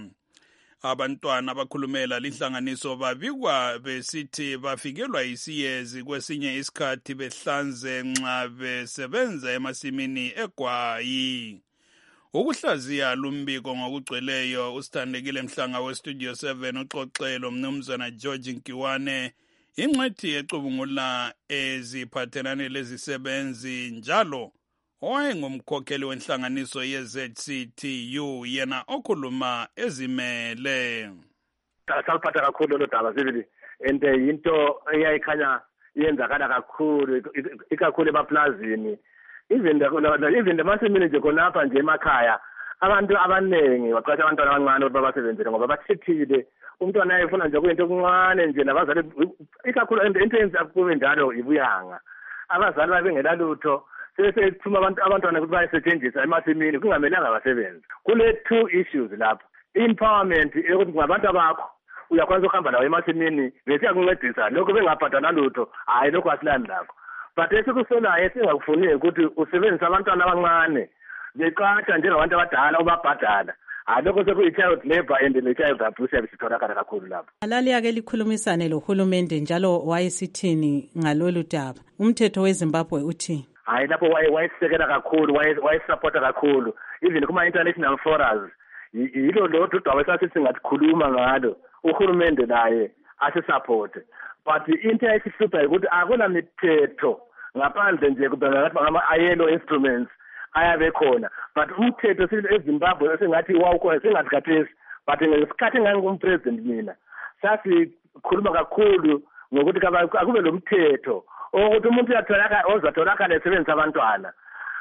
Abantwana abakhulumela linhlanganiso babikwa besithi bafikelwa isiyezi kwesinye isikhathi behlanze nxa besebenza emasimini egwayi. Ukuhlaziya lumbiko ngokugcweleyo usithandekile Mhlanga westudio seven uxoxelo mnumzana George Nkiwane ingcwethi ecubungula eziphathelane lezisebenzi njalo owayengumkhokheli wenhlanganiso ye-Z C T U yena okhuluma ezimele. Saliphatha kakhulu lo daba sibili and into eyayikhanya yenzakala kakhulu ikakhulu emaplazini even the even the masimini nje khonapha nje emakhaya abantu abanengi baqasha abantwana abancane ukuthi babasebenzele ngoba bathithile umntwana ayefuna nje kuyinto okuncane nje nabazali ikakhulu into yenza kube njalo ibuyanga abazali babengela lutho sesethuma abantu abantwana ukuthi bayisetshenziswa emasimini kungamelanga basebenze. Kule two issues lapha empowerment ukuthi ngabantu abakho uyakwazi ukuhamba lawo emasimini bese yakuncedisa lokho bengabhadala lutho hayi lokho asilani lakho but esikusolayo singakufuni ukuthi usebenzise abantwana abancane beqasha njengabantu abadala ubabhadala alokho sekuyi-child labor and le-child abuse yabisitholakala kakhulu lapho. Alali-ake likhulumisane lohulumende njalo wayesithini ngalolu daba umthetho weZimbabwe uthi hayi lapho wayesisekela kakhulu wayesupporta kakhulu even kuma-international forums yilo lodwa udaba esasithi singakhuluma ngalo uhulumende naye asisupporte but into ayisihlupha ukuthi akuna mithetho ngaphandle nje kubengakathi ngama-ayelo instruments ayabe khona but umthetho sile eZimbabwe esingathi wawukhona singathi khathesi but ngesikhathi engangumpresident mina sasikhuluma kakhulu ngokuthi akube lo mthetho ukuthi umuntu uyatholakala ozatholakala esebenzisa abantwana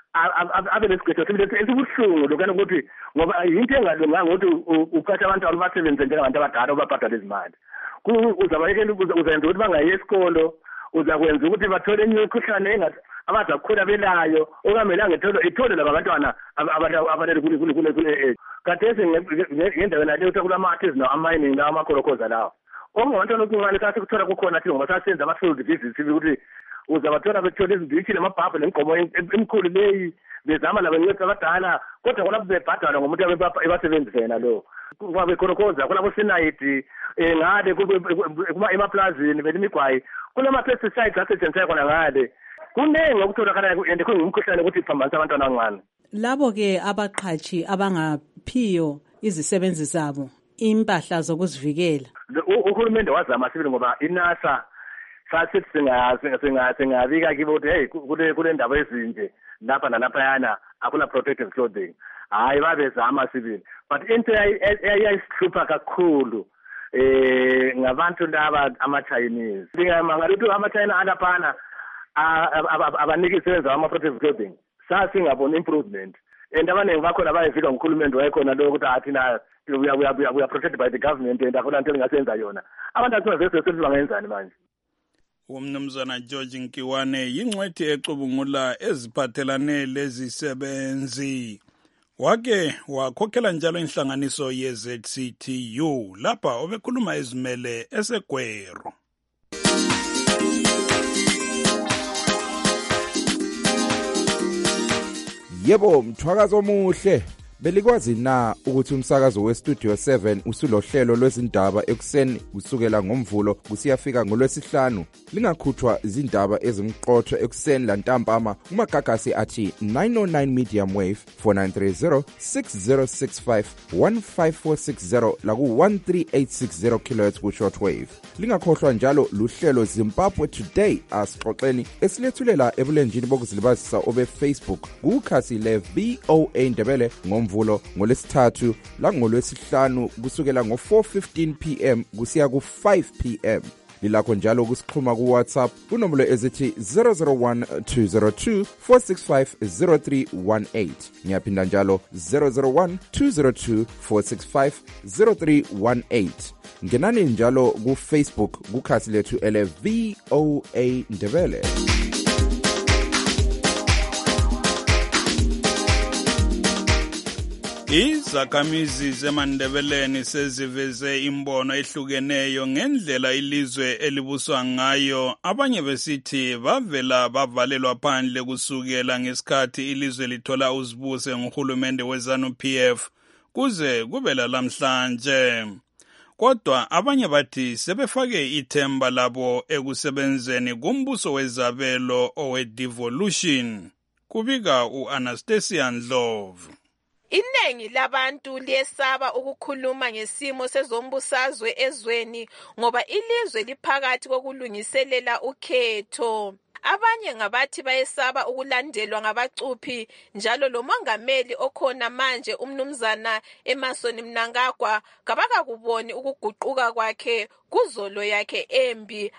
abe lesigqisho sibili esibuhlungu lokana ukuthi ngoba yinto engalunganga ukuthi uqasha abantwana basebenze njengabantu abadala ubabhadala izimali uzabayekela uzenza ukuthi bangayi esikolo uzakwenza ukuthi bathole imikhuhlane abazakhula belayo okungamelanga ithole laba bantwana abalele kule kathesi ngendaweni naleyo ukuthi kulama-artisan ama-mining lawo amakholokoza lawo okungabantwana okuncane sasikuthola kukhona thi ngoba sasenza ama-field visits ukuthi uzabathola bethola izinditshi lamabhabhu nemigqomo emkhulu leyi bezama labo ncedisa abadala kodwa khona bebhadala ngomuntu ebasebenzisa yena lo bekholokoza kulabo sinayidi ngale emaplazini belimigwayi kunama-pesticides asetshenziswayo khona ngale kunengi okutholakalayo and kungumkhuhlane ukuthi iphambanisa abantwana abancane. Labo-ke abaqhatshi abangaphiyo izisebenzi zabo impahla zokuzivikela. Uhulumende wazama sibili ngoba iNASA sathi singabika kibo ukuthi hey kule kule ndaba ezinje lapha nalaphayana akuna protective clothing. Hayi babezama sibili but into eyayisihlupha kakhulu eh ngabantu laba ama-Chinese. Ngiyamangala ukuthi ama-China alaphana abaniki isebenza ama-protective clothing sasingabona improvement and abaningi bakhona bayivika ngukhulumende wayekhona lo ukuthi athi na we are, we are, we are protected by the government and akuna nto engasenza yona. Abantu asingavese sesithi bangenzani manje. Umnumzana George Nkiwane yingcwethi ecubungula eziphathelane lezisebenzi. Wake wakhokhela njalo inhlanganiso ye-Z C T U lapha obekhuluma ezimele eseGwero. Yebo, mthwakazo omuhle. Belikwazi na ukuthi umsakazo weStudio seven usulohlelo lwezindaba ekuseni kusukela ngomvulo kusiyafika ngolwesihlanu? Lingakhuthwa izindaba ezimqotho ekuseni lantambama umagagasi athi nine oh nine medium wave four nine three zero six zero six five one five four six zero laku one three eight six zero kilohertz ku shortwave. Lingakhohlwa njalo luhlelo Zimbabwe Today asixoxeni esilethulela ebulenjini bokuzilibazisa obe Facebook kukhasi le V O A Ndebele ngomvulo ngolesithathu la ngolwesihlanu kusukela ngo four fifteen p m kusiya ku five p m. Lilakho njalo kusixhuma ku WhatsApp kunombolo ezithi zero zero one two zero two four six five zero three one eight. Ngiyaphinda njalo zero zero one two zero two four six five zero three one eight. Ngenani njalo ku Facebook kukhasi lethu ele V O A Ndebele. Izakhamizi zeMandebeleni seziveze imbono ehlukeneyo ngendlela ilizwe elibuswa ngayo. Abanye besithi bavela bavalelwa phandle kusukela ngesikhathi ilizwe lithola uzibuse nguhulumende weZANU P F kuze kube lamhlanje. Kodwa abanye bathi sebefake ithemba labo ekusebenzeni kumbuso wezabelo owe-devolution. Kubika u-Anastasia Ndlovu. Iningi labantu liyesaba ukukhuluma ngesimo sezombusazwe ezweni ngoba ilizwe liphakathi kokulungiselela ukhetho. Abanye ngabathi bayesaba ukulandelwa ngabacuphi njalo lo mongameli okhona manje umnumzana Emmerson Mnangagwa kabakakuboni ukuguquka kwakhe kuzolo yakhe embi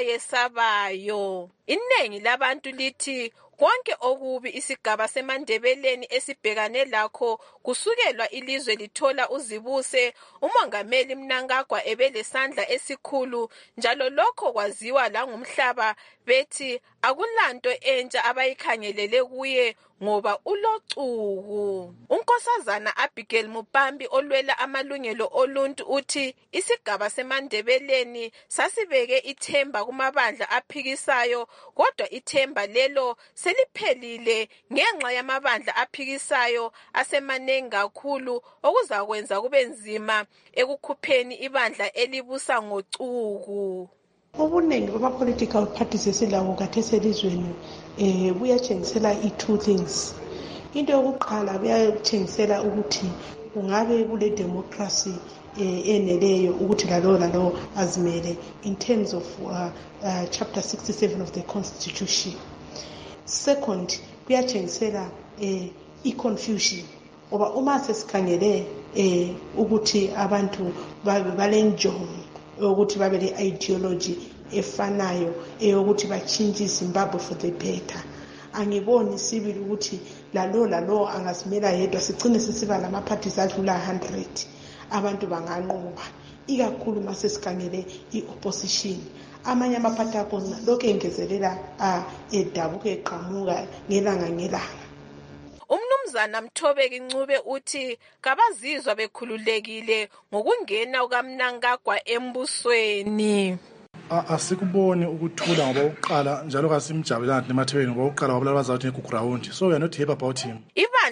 abayesabayo. Iningi labantu lithi konke okubi isigaba seMandebeleni esibhekane lakho kusukelwa ilizwe lithola uzibuse umongameli Mnangagwa ebelesandla esikhulu njalo lokho kwaziwa la ngumhlaba bethi akulanto entsha abayikhangelele kuye ngoba ulocuku. Unkosazana Abigail Mupambi olwela amalungelo oluntu uthi isigaba seMandebeleni sasibeke ithemba kumabandla aphikisayo kodwa ithemba lelo seliphelile ngenxa yamabandla aphikisayo asemanengi kakhulu okuzakwenza kube nzima ekukhupheni ibandla elibusa ngocuku. Ubuningi bama-political parties esilawo khathesi elizweni eh buyatshengisela i-two things. Into yokuqala buyatshengisela ukuthi kungabe kule democracy eh eneleyo ukuthi lalo lalo azimele in terms of uh, uh, chapter sixty-seven of the constitution. Second, kuyatshengisela eh i-confusion oba uma sesikhangele eh ukuthi abantu balenjongo ukuthi babe le ideology efanayo eyokuthi bachinje Zimbabwe for the better. Angiboni sibili ukuthi lalo lalo angasimela yedwa sigcine sisiba lama parties adlula one hundred abantu banganqoba ikakhulu mase sikhangele i-opposition. Amanye amaphathi akhona lokho engezelela edabuka eqhamuka ngelanga ngelanga. Umnumzana Mthobeki Ncube uthi kabazizwa bekhululekile ngokungena ukaMnangagwa embusweni. Asikuboni ukuthula ngoba uqala njalo kasimjabulana nemathebeni ngoba uqala wabala bazathi ku ground, so we are not happy about him. Ibandla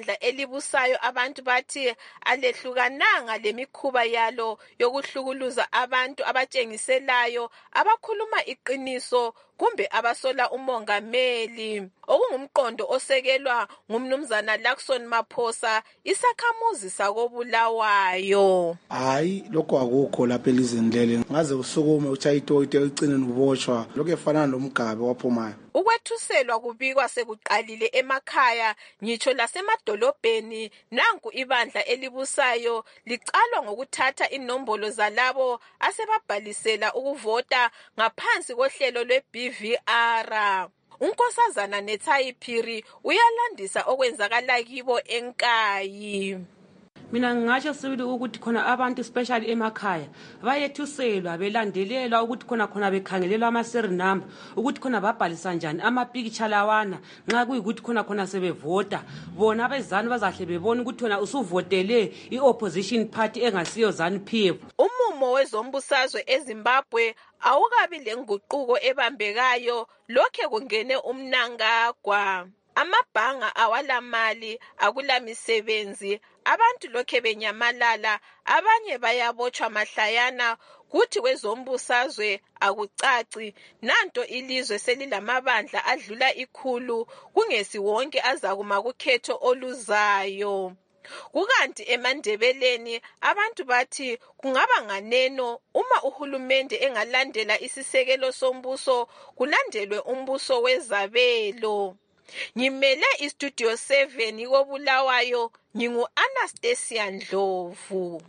ibandla elibusayo abantu bathi alehlukananga lemikhuba yalo yokuhlukuluza abantu abatshengiselayo abakhuluma iqiniso kumbe abasola umongameli, okungumqondo osekelwa ngumnumzana Lakson Maphosa, isakhamuzi sakobulawayo. Hayi, lokho akukho lapha elizweni leli. Ngaze usukume uchayitoyite ucine ubotshwa lokho efana nomgabe waphumayo. Ukwethuselwa kubikwa sekuqalile emakhaya ngitsho lasemadolobheni. Nanku ibandla elibusayo licalwa ngokuthatha inombolo zalabo asebabhalisela ukuvota ngaphansi kohlelo lwe-B V R. Unkosazana Nethayi Phiri uyalandisa okwenzakala kibo enkayi. Mina ngingatsho sibili ukuthi khona abantu especially emakhaya bayethuselwa belandelelwa ukuthi khona khona bekhangelelwa ama-serial number ukuthi khona babhalisa njani amapikitsha lawana nxa kuyikuthi khona khona sebevota bona abezanu bazahle bebona ukuthi khona usuvotele i-opposition party engasiyo ZANU-P F. Umumo wezombusazwe eZimbabwe awukabi lenguquko ebambekayo lokhe kungene umnangagwa. Amabhanga awalamali, akulamisebenzi, abantu lokhe benyamalala, abanye bayabotshwa mahlayana, kuthi kwezombusazwe akucaci. Nanto ilizwe selilamabandla adlula ikhulu, kungesi wonke azakuma kukhetho oluzayo. Kukanti eMandebeleni abantu bathi kungaba nganeno uma uhulumende engalandela isisekelo sombuso kulandelwe umbuso wezabelo. Ngimele istudio seven kobulawayo, ngingu Anastasia Ndlovu.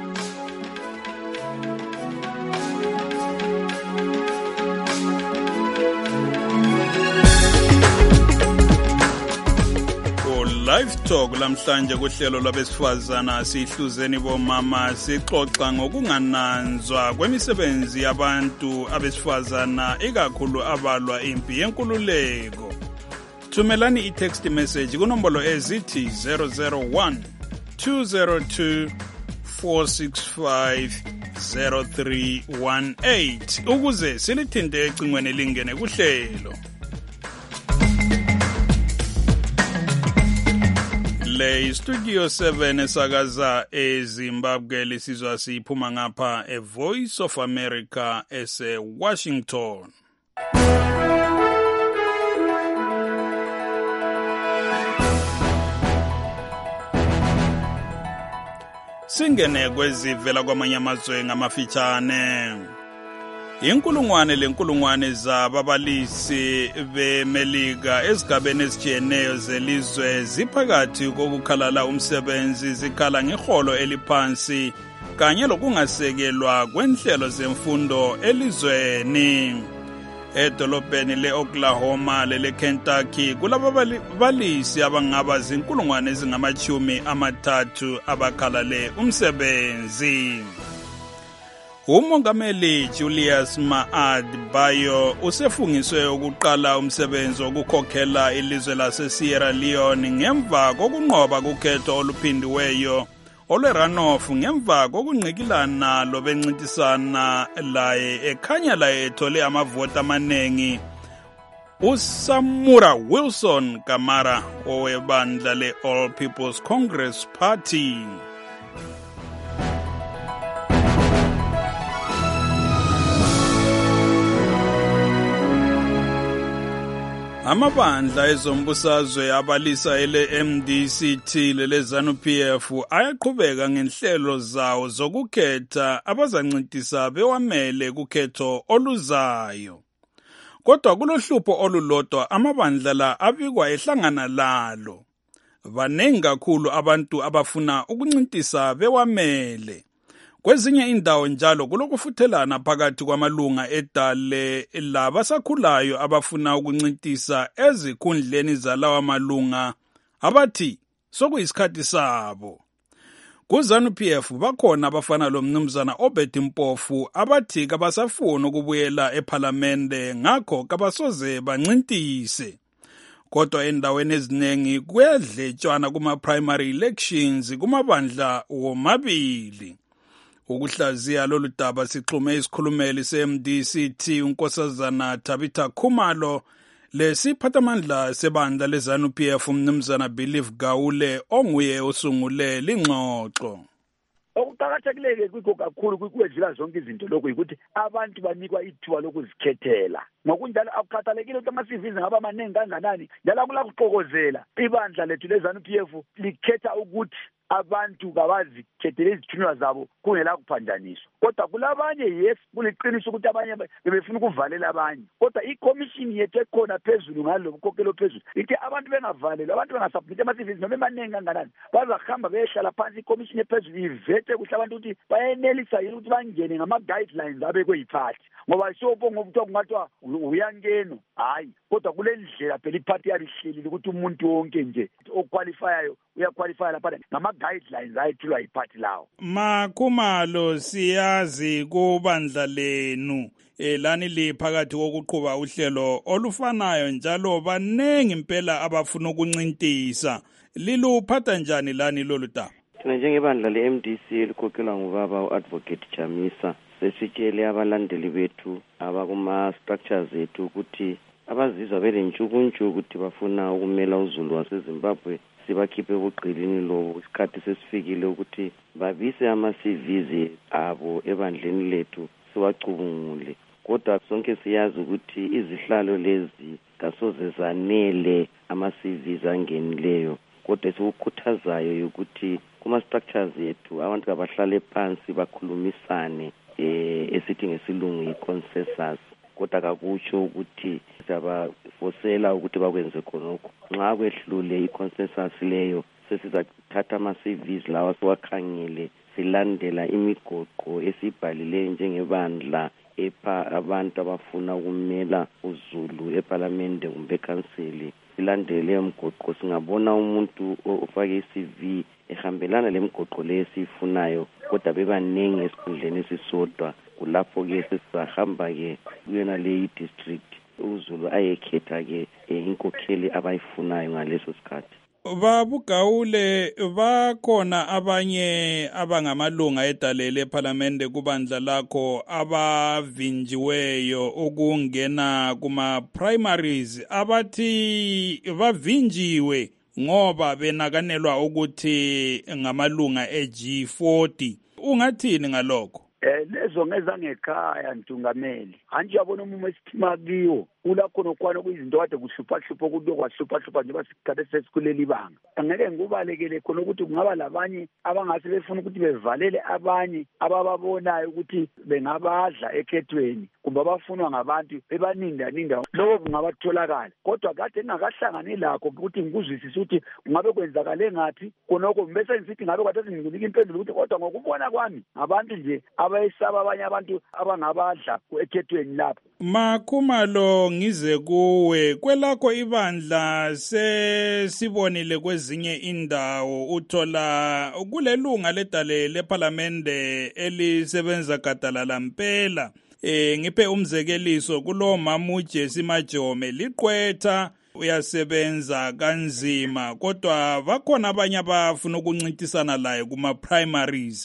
Live Talk lamhlanje kuhlelo lwabesifazana sihluzeni bomama sixoxa ngokungananzwa kwemisebenzi yabantu abesifazana ikakhulu abalwa impi yenkululeko. Thumelani i-text message kunombolo ezithi zero zero one two zero two four six five zero three one eight ukuze silithinte ecingweni lingene kuhlelo. Le Studio seven esakaza eZimbabwe lisizwa siphuma ngapha e Voice of America ese Washington. Singene kwezivela kwamanye amazwe ngamafitshane. Inkulungwane lenkulungwane zababalisi beMelika ezigabeni ezitshiyeneyo zelizwe ziphakathi kokukhalala umsebenzi, zikhala ngeholo eliphansi kanye lokungasekelwa kwenhlelo zemfundo elizweni. Edolobheni le-Oklahoma lele-Kentucky kulababalisi abangaba zinkulungwane ezingamachumi amathathu abakhalale umsebenzi. Umongameli Julius Maad Bio usefungiswe ukuqala umsebenzi wokukhokhela ilizwe lase-Sierra Leone ngemva kokunqoba kukhetho oluphindiweyo olwe-runoff ngemva kokungqikilana lobencintisana laye ekhanya laye ethole amavoti amaningi. uSamura Wilson Kamara owebandla le-All People's Congress Party. Amabandla ezombusazwe abalisa ele-M D C T lele ZANU-P F ayaqhubeka ngenhlelo zawo zokukhetha abazancintisa bewamele kukhetho oluzayo. Kodwa kulohlupho olulodwa amabandla la abikwa ehlangana lalo. Banengi kakhulu abantu abafuna ukuncintisa bewamele. Kwezinye indawo njalo kulokufuthelana phakathi kwamalunga edale labasakhulayo abafuna ukuncintisa ezikhundleni zalawa malunga abathi sokuyisikhathi sabo. KuZANU-P F bakhona abafana lomnumzana Obed Mpofu abathi kabasafuna ukubuyela ePhalamende ngakho kabasoze bancintise. Kodwa endaweni eziningi kuyadletshwana kuma-primary elections kumabandla womabili. Ukuhlaziya lolu daba sixhume isikhulumeli se-M D C T unkosazana Tabitha Khumalo lesiphathamandla sebandla le-ZANU P F umnumzana Believe Gawule onguye osungule lingxoxo. Okuqakathekile kwikho kakhulu kwedlula zonke izinto lokho ukuthi abantu banikwa ithuba lokuzikhethela. Ngokunjalo akukhathalekile ukuthi ama-C Vs ngaba maningi kanganani, njalo akula kuxokozela ibandla lethu le-ZANU P F likhetha ukuthi abantu kabazikhethele izithunywa zabo kungela kuphanjaniswa. Kodwa kulabanye yes kuliqiniso ukuthi abanye bebefuna ukuvalela abanye. Kodwa i-commission yethu ekhona phezulu ngalo bukhokelo phezulu ithi abantu bengavalelwa, abantu bengasubmit ama-C Vs noma emaningi kanganani, bazahamba beyehlala phansi i-commission ephezulu ivete kuhle abantu ukuthi bayenelisa yini ukuthi bangene ngama-guidelines abekwe yiphathi. Ngoba siyobonga ukuthiwa kungathiwa uyangeno, hayi, kodwa kule ndlela phela iphathi yalihlelile ukuthi umuntu wonke nje oqualifyayo uyaqualifya lapha ngama-guidelines ayethulwa yiphathi lawo. Makhumalo, siyazi kubandla lenu eh lani liphakathi kokuqhuba uhlelo olufanayo njalo banengi impela abafuna ukuncintisa. Liluphatha njani lani lolu daba? Thina njengebandla le-M D C elikhokhelwa ngubaba u-Advocate Chamisa sesitshele abalandeli bethu abakuma-structures ethu ukuthi abazizwa belentshukuntshu ukuthi bafuna ukumela uzulu waseZimbabwe sibakhiphe ebuqilini lobo. Isikhathi sesifikile ukuthi babise ama-C Vs abo ebandleni lethu siwacubungule. Kodwa sonke siyazi ukuthi izihlalo lezi kasoze zanele ama-C Vs angenileyo. Kodwa esikukhuthazayo ukuthi kuma-structures ethu abantu kabahlale phansi bakhulumisane eh esithi ngesilungu i-consensus. Kodwa kakutsho ukuthi siyabafosela ukuthi bakwenze khonokho. Nxa kwehlule i-consensus leyo sesizathatha ama-C Vs lawa siwakhangele silandela imigoqo esibhalile njengebandla epha abantu abafuna ukumela uzulu eParliament kumbe eCouncil. Silandele umgoqo, singabona umuntu ofake i-C V ehambelana lemigoqo leyo esifunayo kodwa bebanengi esikhundleni esisodwa, kulapho ke sesizahamba ke kuyona le district uzulu ayekhetha ke inkokheli abayifunayo ngaleso sikhathi. Babugawule, bakhona abanye abangamalunga edalele eParliament kubandla lakho abavinjiweyo ukungena kuma primaries abathi bavinjiwe ngoba benakanelwa ukuthi ngamalunga e-G forty. Ungathini ngalokho? Eh lezo ngezangekhaya Ntungameli. Anje yabona umumo esithima kiwo ulakho nokwana kuyizinto kade kuhlupha hlupha ukuthi kwahlupha hlupha nje basikhathe sesikuleli banga. Angeke ngubalekele khona ukuthi kungaba labanye abangase befuna ukuthi bevalele abanye abababonayo ukuthi bengabadla ekhethweni kumbe abafunwa ngabantu bebaninda ninda lokho kungabatholakala. Kodwa kade engakahlangani lakho ukuthi ngikuzwisisa ukuthi kungabe kwenzakale ngathi konoko bese ngisithi ngabe kade singinika impendulo ukuthi kodwa ngokubona kwami abantu nje abayesaba abanye abantu abangabadla ekhethweni lapho. Makhumalo, ngize kuwe kwelakho ibandla sesibonile kwezinye indawo uthola kulelunga ledale leParliament elisebenza gadalala mpela. Eh ngiphe umzekeliso kulo mamuje simajome liqwetha uyasebenza kanzima kodwa bakhona abanye abafuna ukuncintisana laye kuma primaries.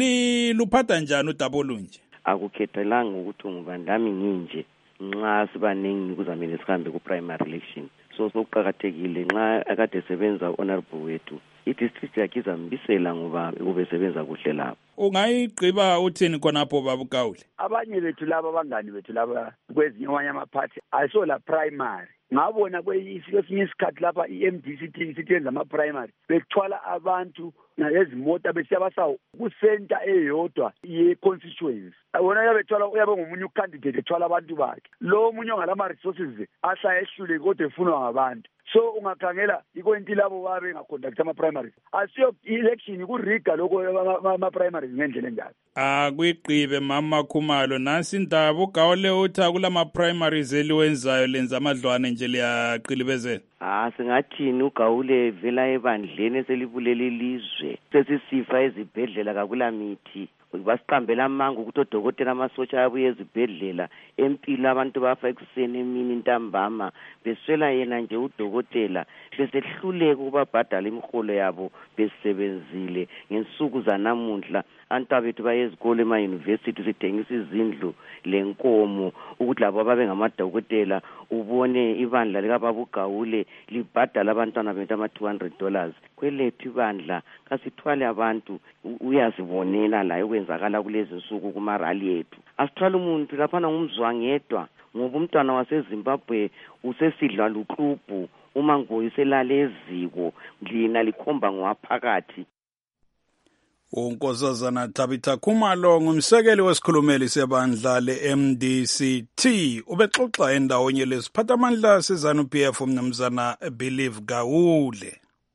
Li luphatha njani uDabolunje? Akukhethelanga ukuthi ngubandami nginje nxa sibaningi kuzamele sihambe ku primary election. So sokuqhakathekile nxa akade sebenza honorable wethu i-district yakhe izambisela ngoba ubesebenza kuhle lapho. Ungayigqiba uthini khonapho babugawule? Abanye bethu laba abangani bethu laba kwezinye amanye amaphathi ayisola primary. Ngabona kwesinye isikhathi lapha i-M D C sithenza ama-primary bethwala abantu nezimota besiyabasa kusenta eyodwa ye-constituency. Wona uyabethwala uyabe ngomunye ucandidate ethwala abantu bakhe. Lo munye ongalama resources asa ehlule kodwa efunwa ngabantu. So ungakhangela ikwenti labo babe ngaconduct ama primaries. Asiyo election kuriga lokho ama primaries ngendlela enjalo. Ah kuyigqibe mama Khumalo nansi indaba ugawule uthi kulama primaries eliwenzayo lenza amadlwane nje liyaqilibezela. Ah singathini ugawule vela ebandleni selibulele ilizwe. Sesisifa ezibhedlela kakula mithi. basiqambela amanga ukuthi odokotela amasotsha abuye ezibhedlela empilo abantu bafa ekuseni emini ntambama beswela yena nje udokotela besehluleka ukubabhadala imiholo yabo besebenzile ngensuku zanamuhla anta bethu bayezikole ema university sithengisa izindlu lenkomo ukuthi labo ababe ngamadokotela ubone ibandla likababa uGawule libhadala abantwana bethu ama two hundred dollars kwelethu ibandla kasithwale abantu uyazibonela la ukwenzakala kulezi nsuku kuma rally ethu asithwala umuntu lapha ngumzwangedwa ngoba umntwana waseZimbabwe usesidla luqhubu uma ngoyiselale eziko lina likhomba ngwaphakathi. uNkosazana Tabitha Khumalo ngumsekeli wesikhulumeli sebandla le-M D C T ubexoxa endaweni lesiphathamandla seZANU-P F umnumzana Believe Gawule.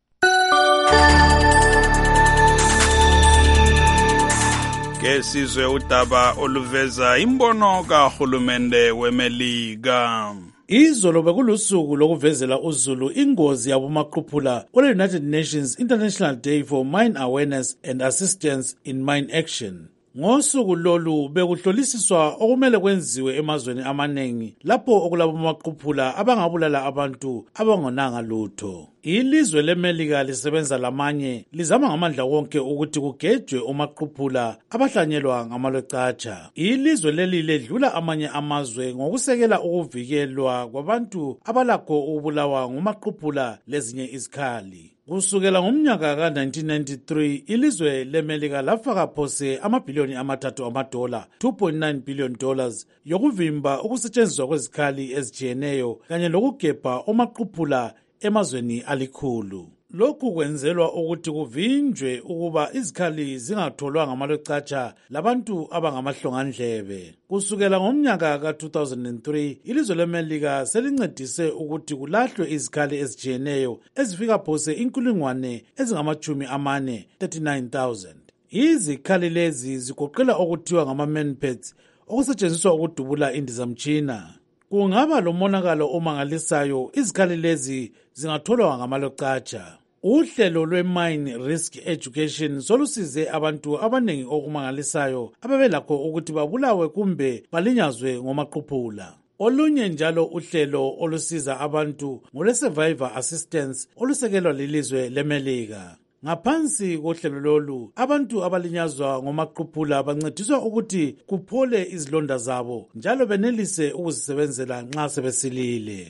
Kesizwe udaba oluveza imbono kahulumende weMelika. Izolo bekulusuku lokuvezela uZulu ingozi yabomaqhuphula kule United Nations International Day for Mine Awareness and Assistance in Mine Action. Ngosuku lolu bekuhlolisiswa okumele kwenziwe emazweni amanengi lapho okulabomaqhuphula abangabulala abantu abangonanga lutho. Ilizwe leMelika lisebenza lamanye lizama ngamandla wonke ukuthi kugejwe omaqhuphula abahlanyelwa ngamalwecatsha. Ilizwe leli ledlula amanye amazwe ngokusekela ukuvikelwa kwabantu abalakho ukubulawa ngomaqhuphula lezinye izikhali. Kusukela ngomnyaka ka nineteen ninety-three ilizwe leMelika lafaka phose amabhiliyoni amathathu amadola two point nine billion dollars yokuvimba ukusetshenziswa kwezikhali ezijiyeneyo kanye lokugebha omaqhuphula emazweni alikhulu. Lokhu kwenzelwa ukuthi kuvinjwe ukuba izikhali zingatholwa ngamalwecatsha labantu abangamahlongandlebe. Kusukela ngomnyaka ka two thousand three ilizwe leMelika selincedise ukuthi kulahlwe izikhali ezijiyeneyo ezifika phose inkulungwane ezingamachumi amane thirty-nine thousand. Izikhali lezi zigoqela okuthiwa ngama-manpads okusetshenziswa ukudubula indizamtshina. Kungaba lomonakalo omangalisayo izikhali lezi zingatholwa ngamalwecatsha. Uhlelo lwe-Mine Risk Education solusize abantu abanengi okumangalisayo ababelakho ukuthi babulawe kumbe balinyazwe ngomaqhuphula. Olunye njalo uhlelo olusiza abantu ngole-Survivor Assistance olusekelwa lilizwe leMelika. Ngaphansi kohlelo lolu abantu abalinyazwa ngomaqhuphula bancediswa ukuthi kuphole izilonda zabo njalo benelise ukuzisebenzela nxa sebesilile.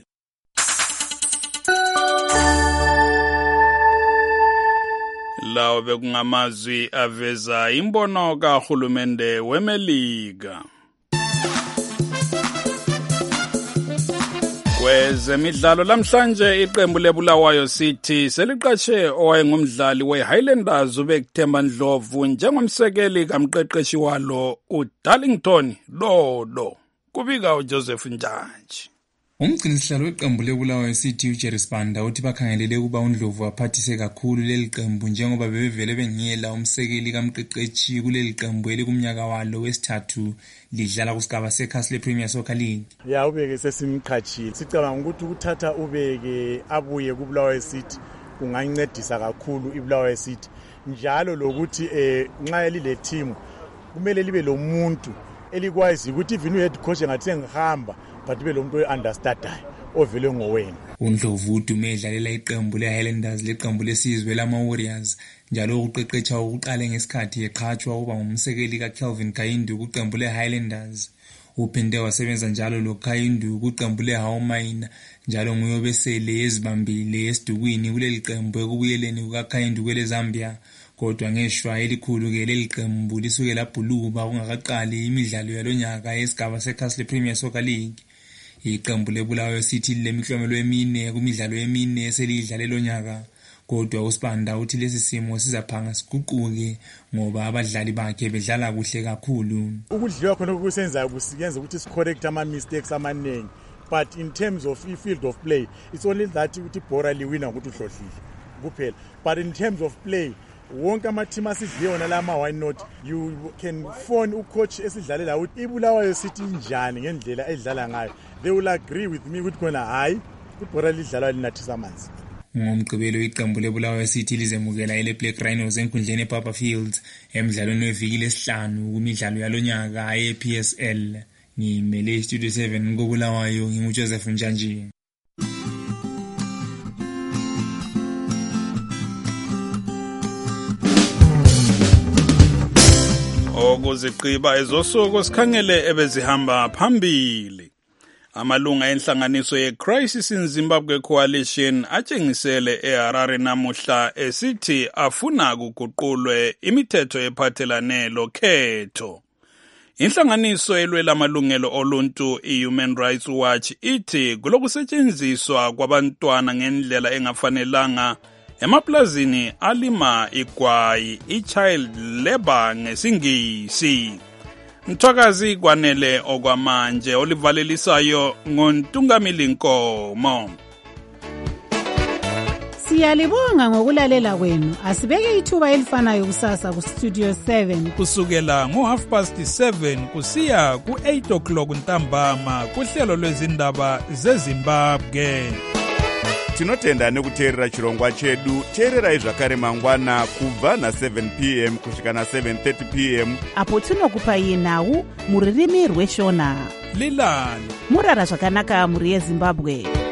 Lawo bekungamazwi aveza imbono kahulumende weMelika. Kwezemidlalo lamhlanje iqembu leBulawayo City seliqashe owayengumdlali weHighlanders uBekuthemba Ndlovu njengomsekeli kamqeqeshi walo uDarlington Dodo. Kubika uJoseph Njaji. Umgcinisihlalo weqembu leBulawayo City uJerry Spanda uthi bakhangelele ukuba uNdlovu aphathise kakhulu leli qembu njengoba bebevele bengiyela umsekeli kamqeqeshi kuleli qembu elikumnyaka walo wesithathu lidlala kusigaba sekhasi lePremier Soccer League. Ya ubeke sesimqhatshile. Sicabanga ukuthi ukuthatha ubeke abuye kuBulawayo City kungancedisa kakhulu iBulawayo City. Njalo lokuthi eh nxa elile team kumele libe lomuntu elikwazi ukuthi even head coach ngathi ngihamba but be lo muntu oyi-understandayo ovele ngowena. uNdlovu udume edlalela iqembu leHighlanders leqembu lesizwe lama-Warriors njalo ukuqeqetsha ukuqala ngesikhathi eqhatshwa ukuba ngumsekeli kaKelvin Kayindu kuqembu leHighlanders. Uphinde wasebenza njalo loKayindu kuqembu leHawmine njalo nguye obesele ezibambile esidukwini kuleli qembu ekubuyeleni kukaKayindu kwele Zambia. Kodwa ngeshwa elikhulu ke leli qembu lisuke labhuluka kungakaqali imidlalo yalonyaka yesigaba sekhasi lePremier Soccer League. Iqembu leBulawayo City lemiklomelo emine kumidlalo emine eselidlala lonyaka. Kodwa uSpanda uthi lesi simo sizaphanga siguquke ngoba abadlali bakhe bedlala kuhle kakhulu. Ukudliwa khona okusenzayo kusiyenza ukuthi sicorrect ama mistakes amaningi, but in terms of field of play it's only that ukuthi ibhora liwina ukuthi uhlohlile kuphela, but in terms of play wonke ama-team asidle wona lama why not you can phone ucoach esidlalela ukuthi iBulawayo City njani ngendlela edlala ngayo. They will agree with me ukuthi khona hayi ibhora lidlalwa linathisa amanzi. ngomgqibelo iqembu lebulawayo city lizemukela ele Black Rhinos enkundleni ePapa Fields emidlalweni weviki lesihlanu kumidlalo yalonyaka ye-P S L. Ngimele Studio seven kobulawayo nginguJoseph Njanji. Okuziqiba ezosuku sikhangele ebezihamba phambili. Amalunga enhlanganiso ye-Crisis in Zimbabwe Coalition atshengisele eHarare namuhla esithi afuna kuguqulwe imithetho ephathelane lokhetho. Inhlanganiso elwela amalungelo oluntu i-Human Rights Watch ithi kulokusetshenziswa kwabantwana ngendlela engafanelanga emaplazini alima igwayi, i-child labor ngesingisi. Mthwakazi Kwanele okwamanje olivalelisayo ngoNtungamili Nkomo. Siyalibonga ngokulalela kwenu. Asibeke ithuba elifanayo kusasa ku Studio seven kusukela ngo half past seven kusiya ku eight o'clock ntambama kuhlelo lwezindaba zeZimbabwe. Tinotenda nekuteerera chirongwa chedu. Teererai zvakare mangwana kubva na seven p m kusvika na seven thirty p m apo tinokupai nhau muririmi rweshona. Lilani murara zvakanaka muri yeZimbabwe.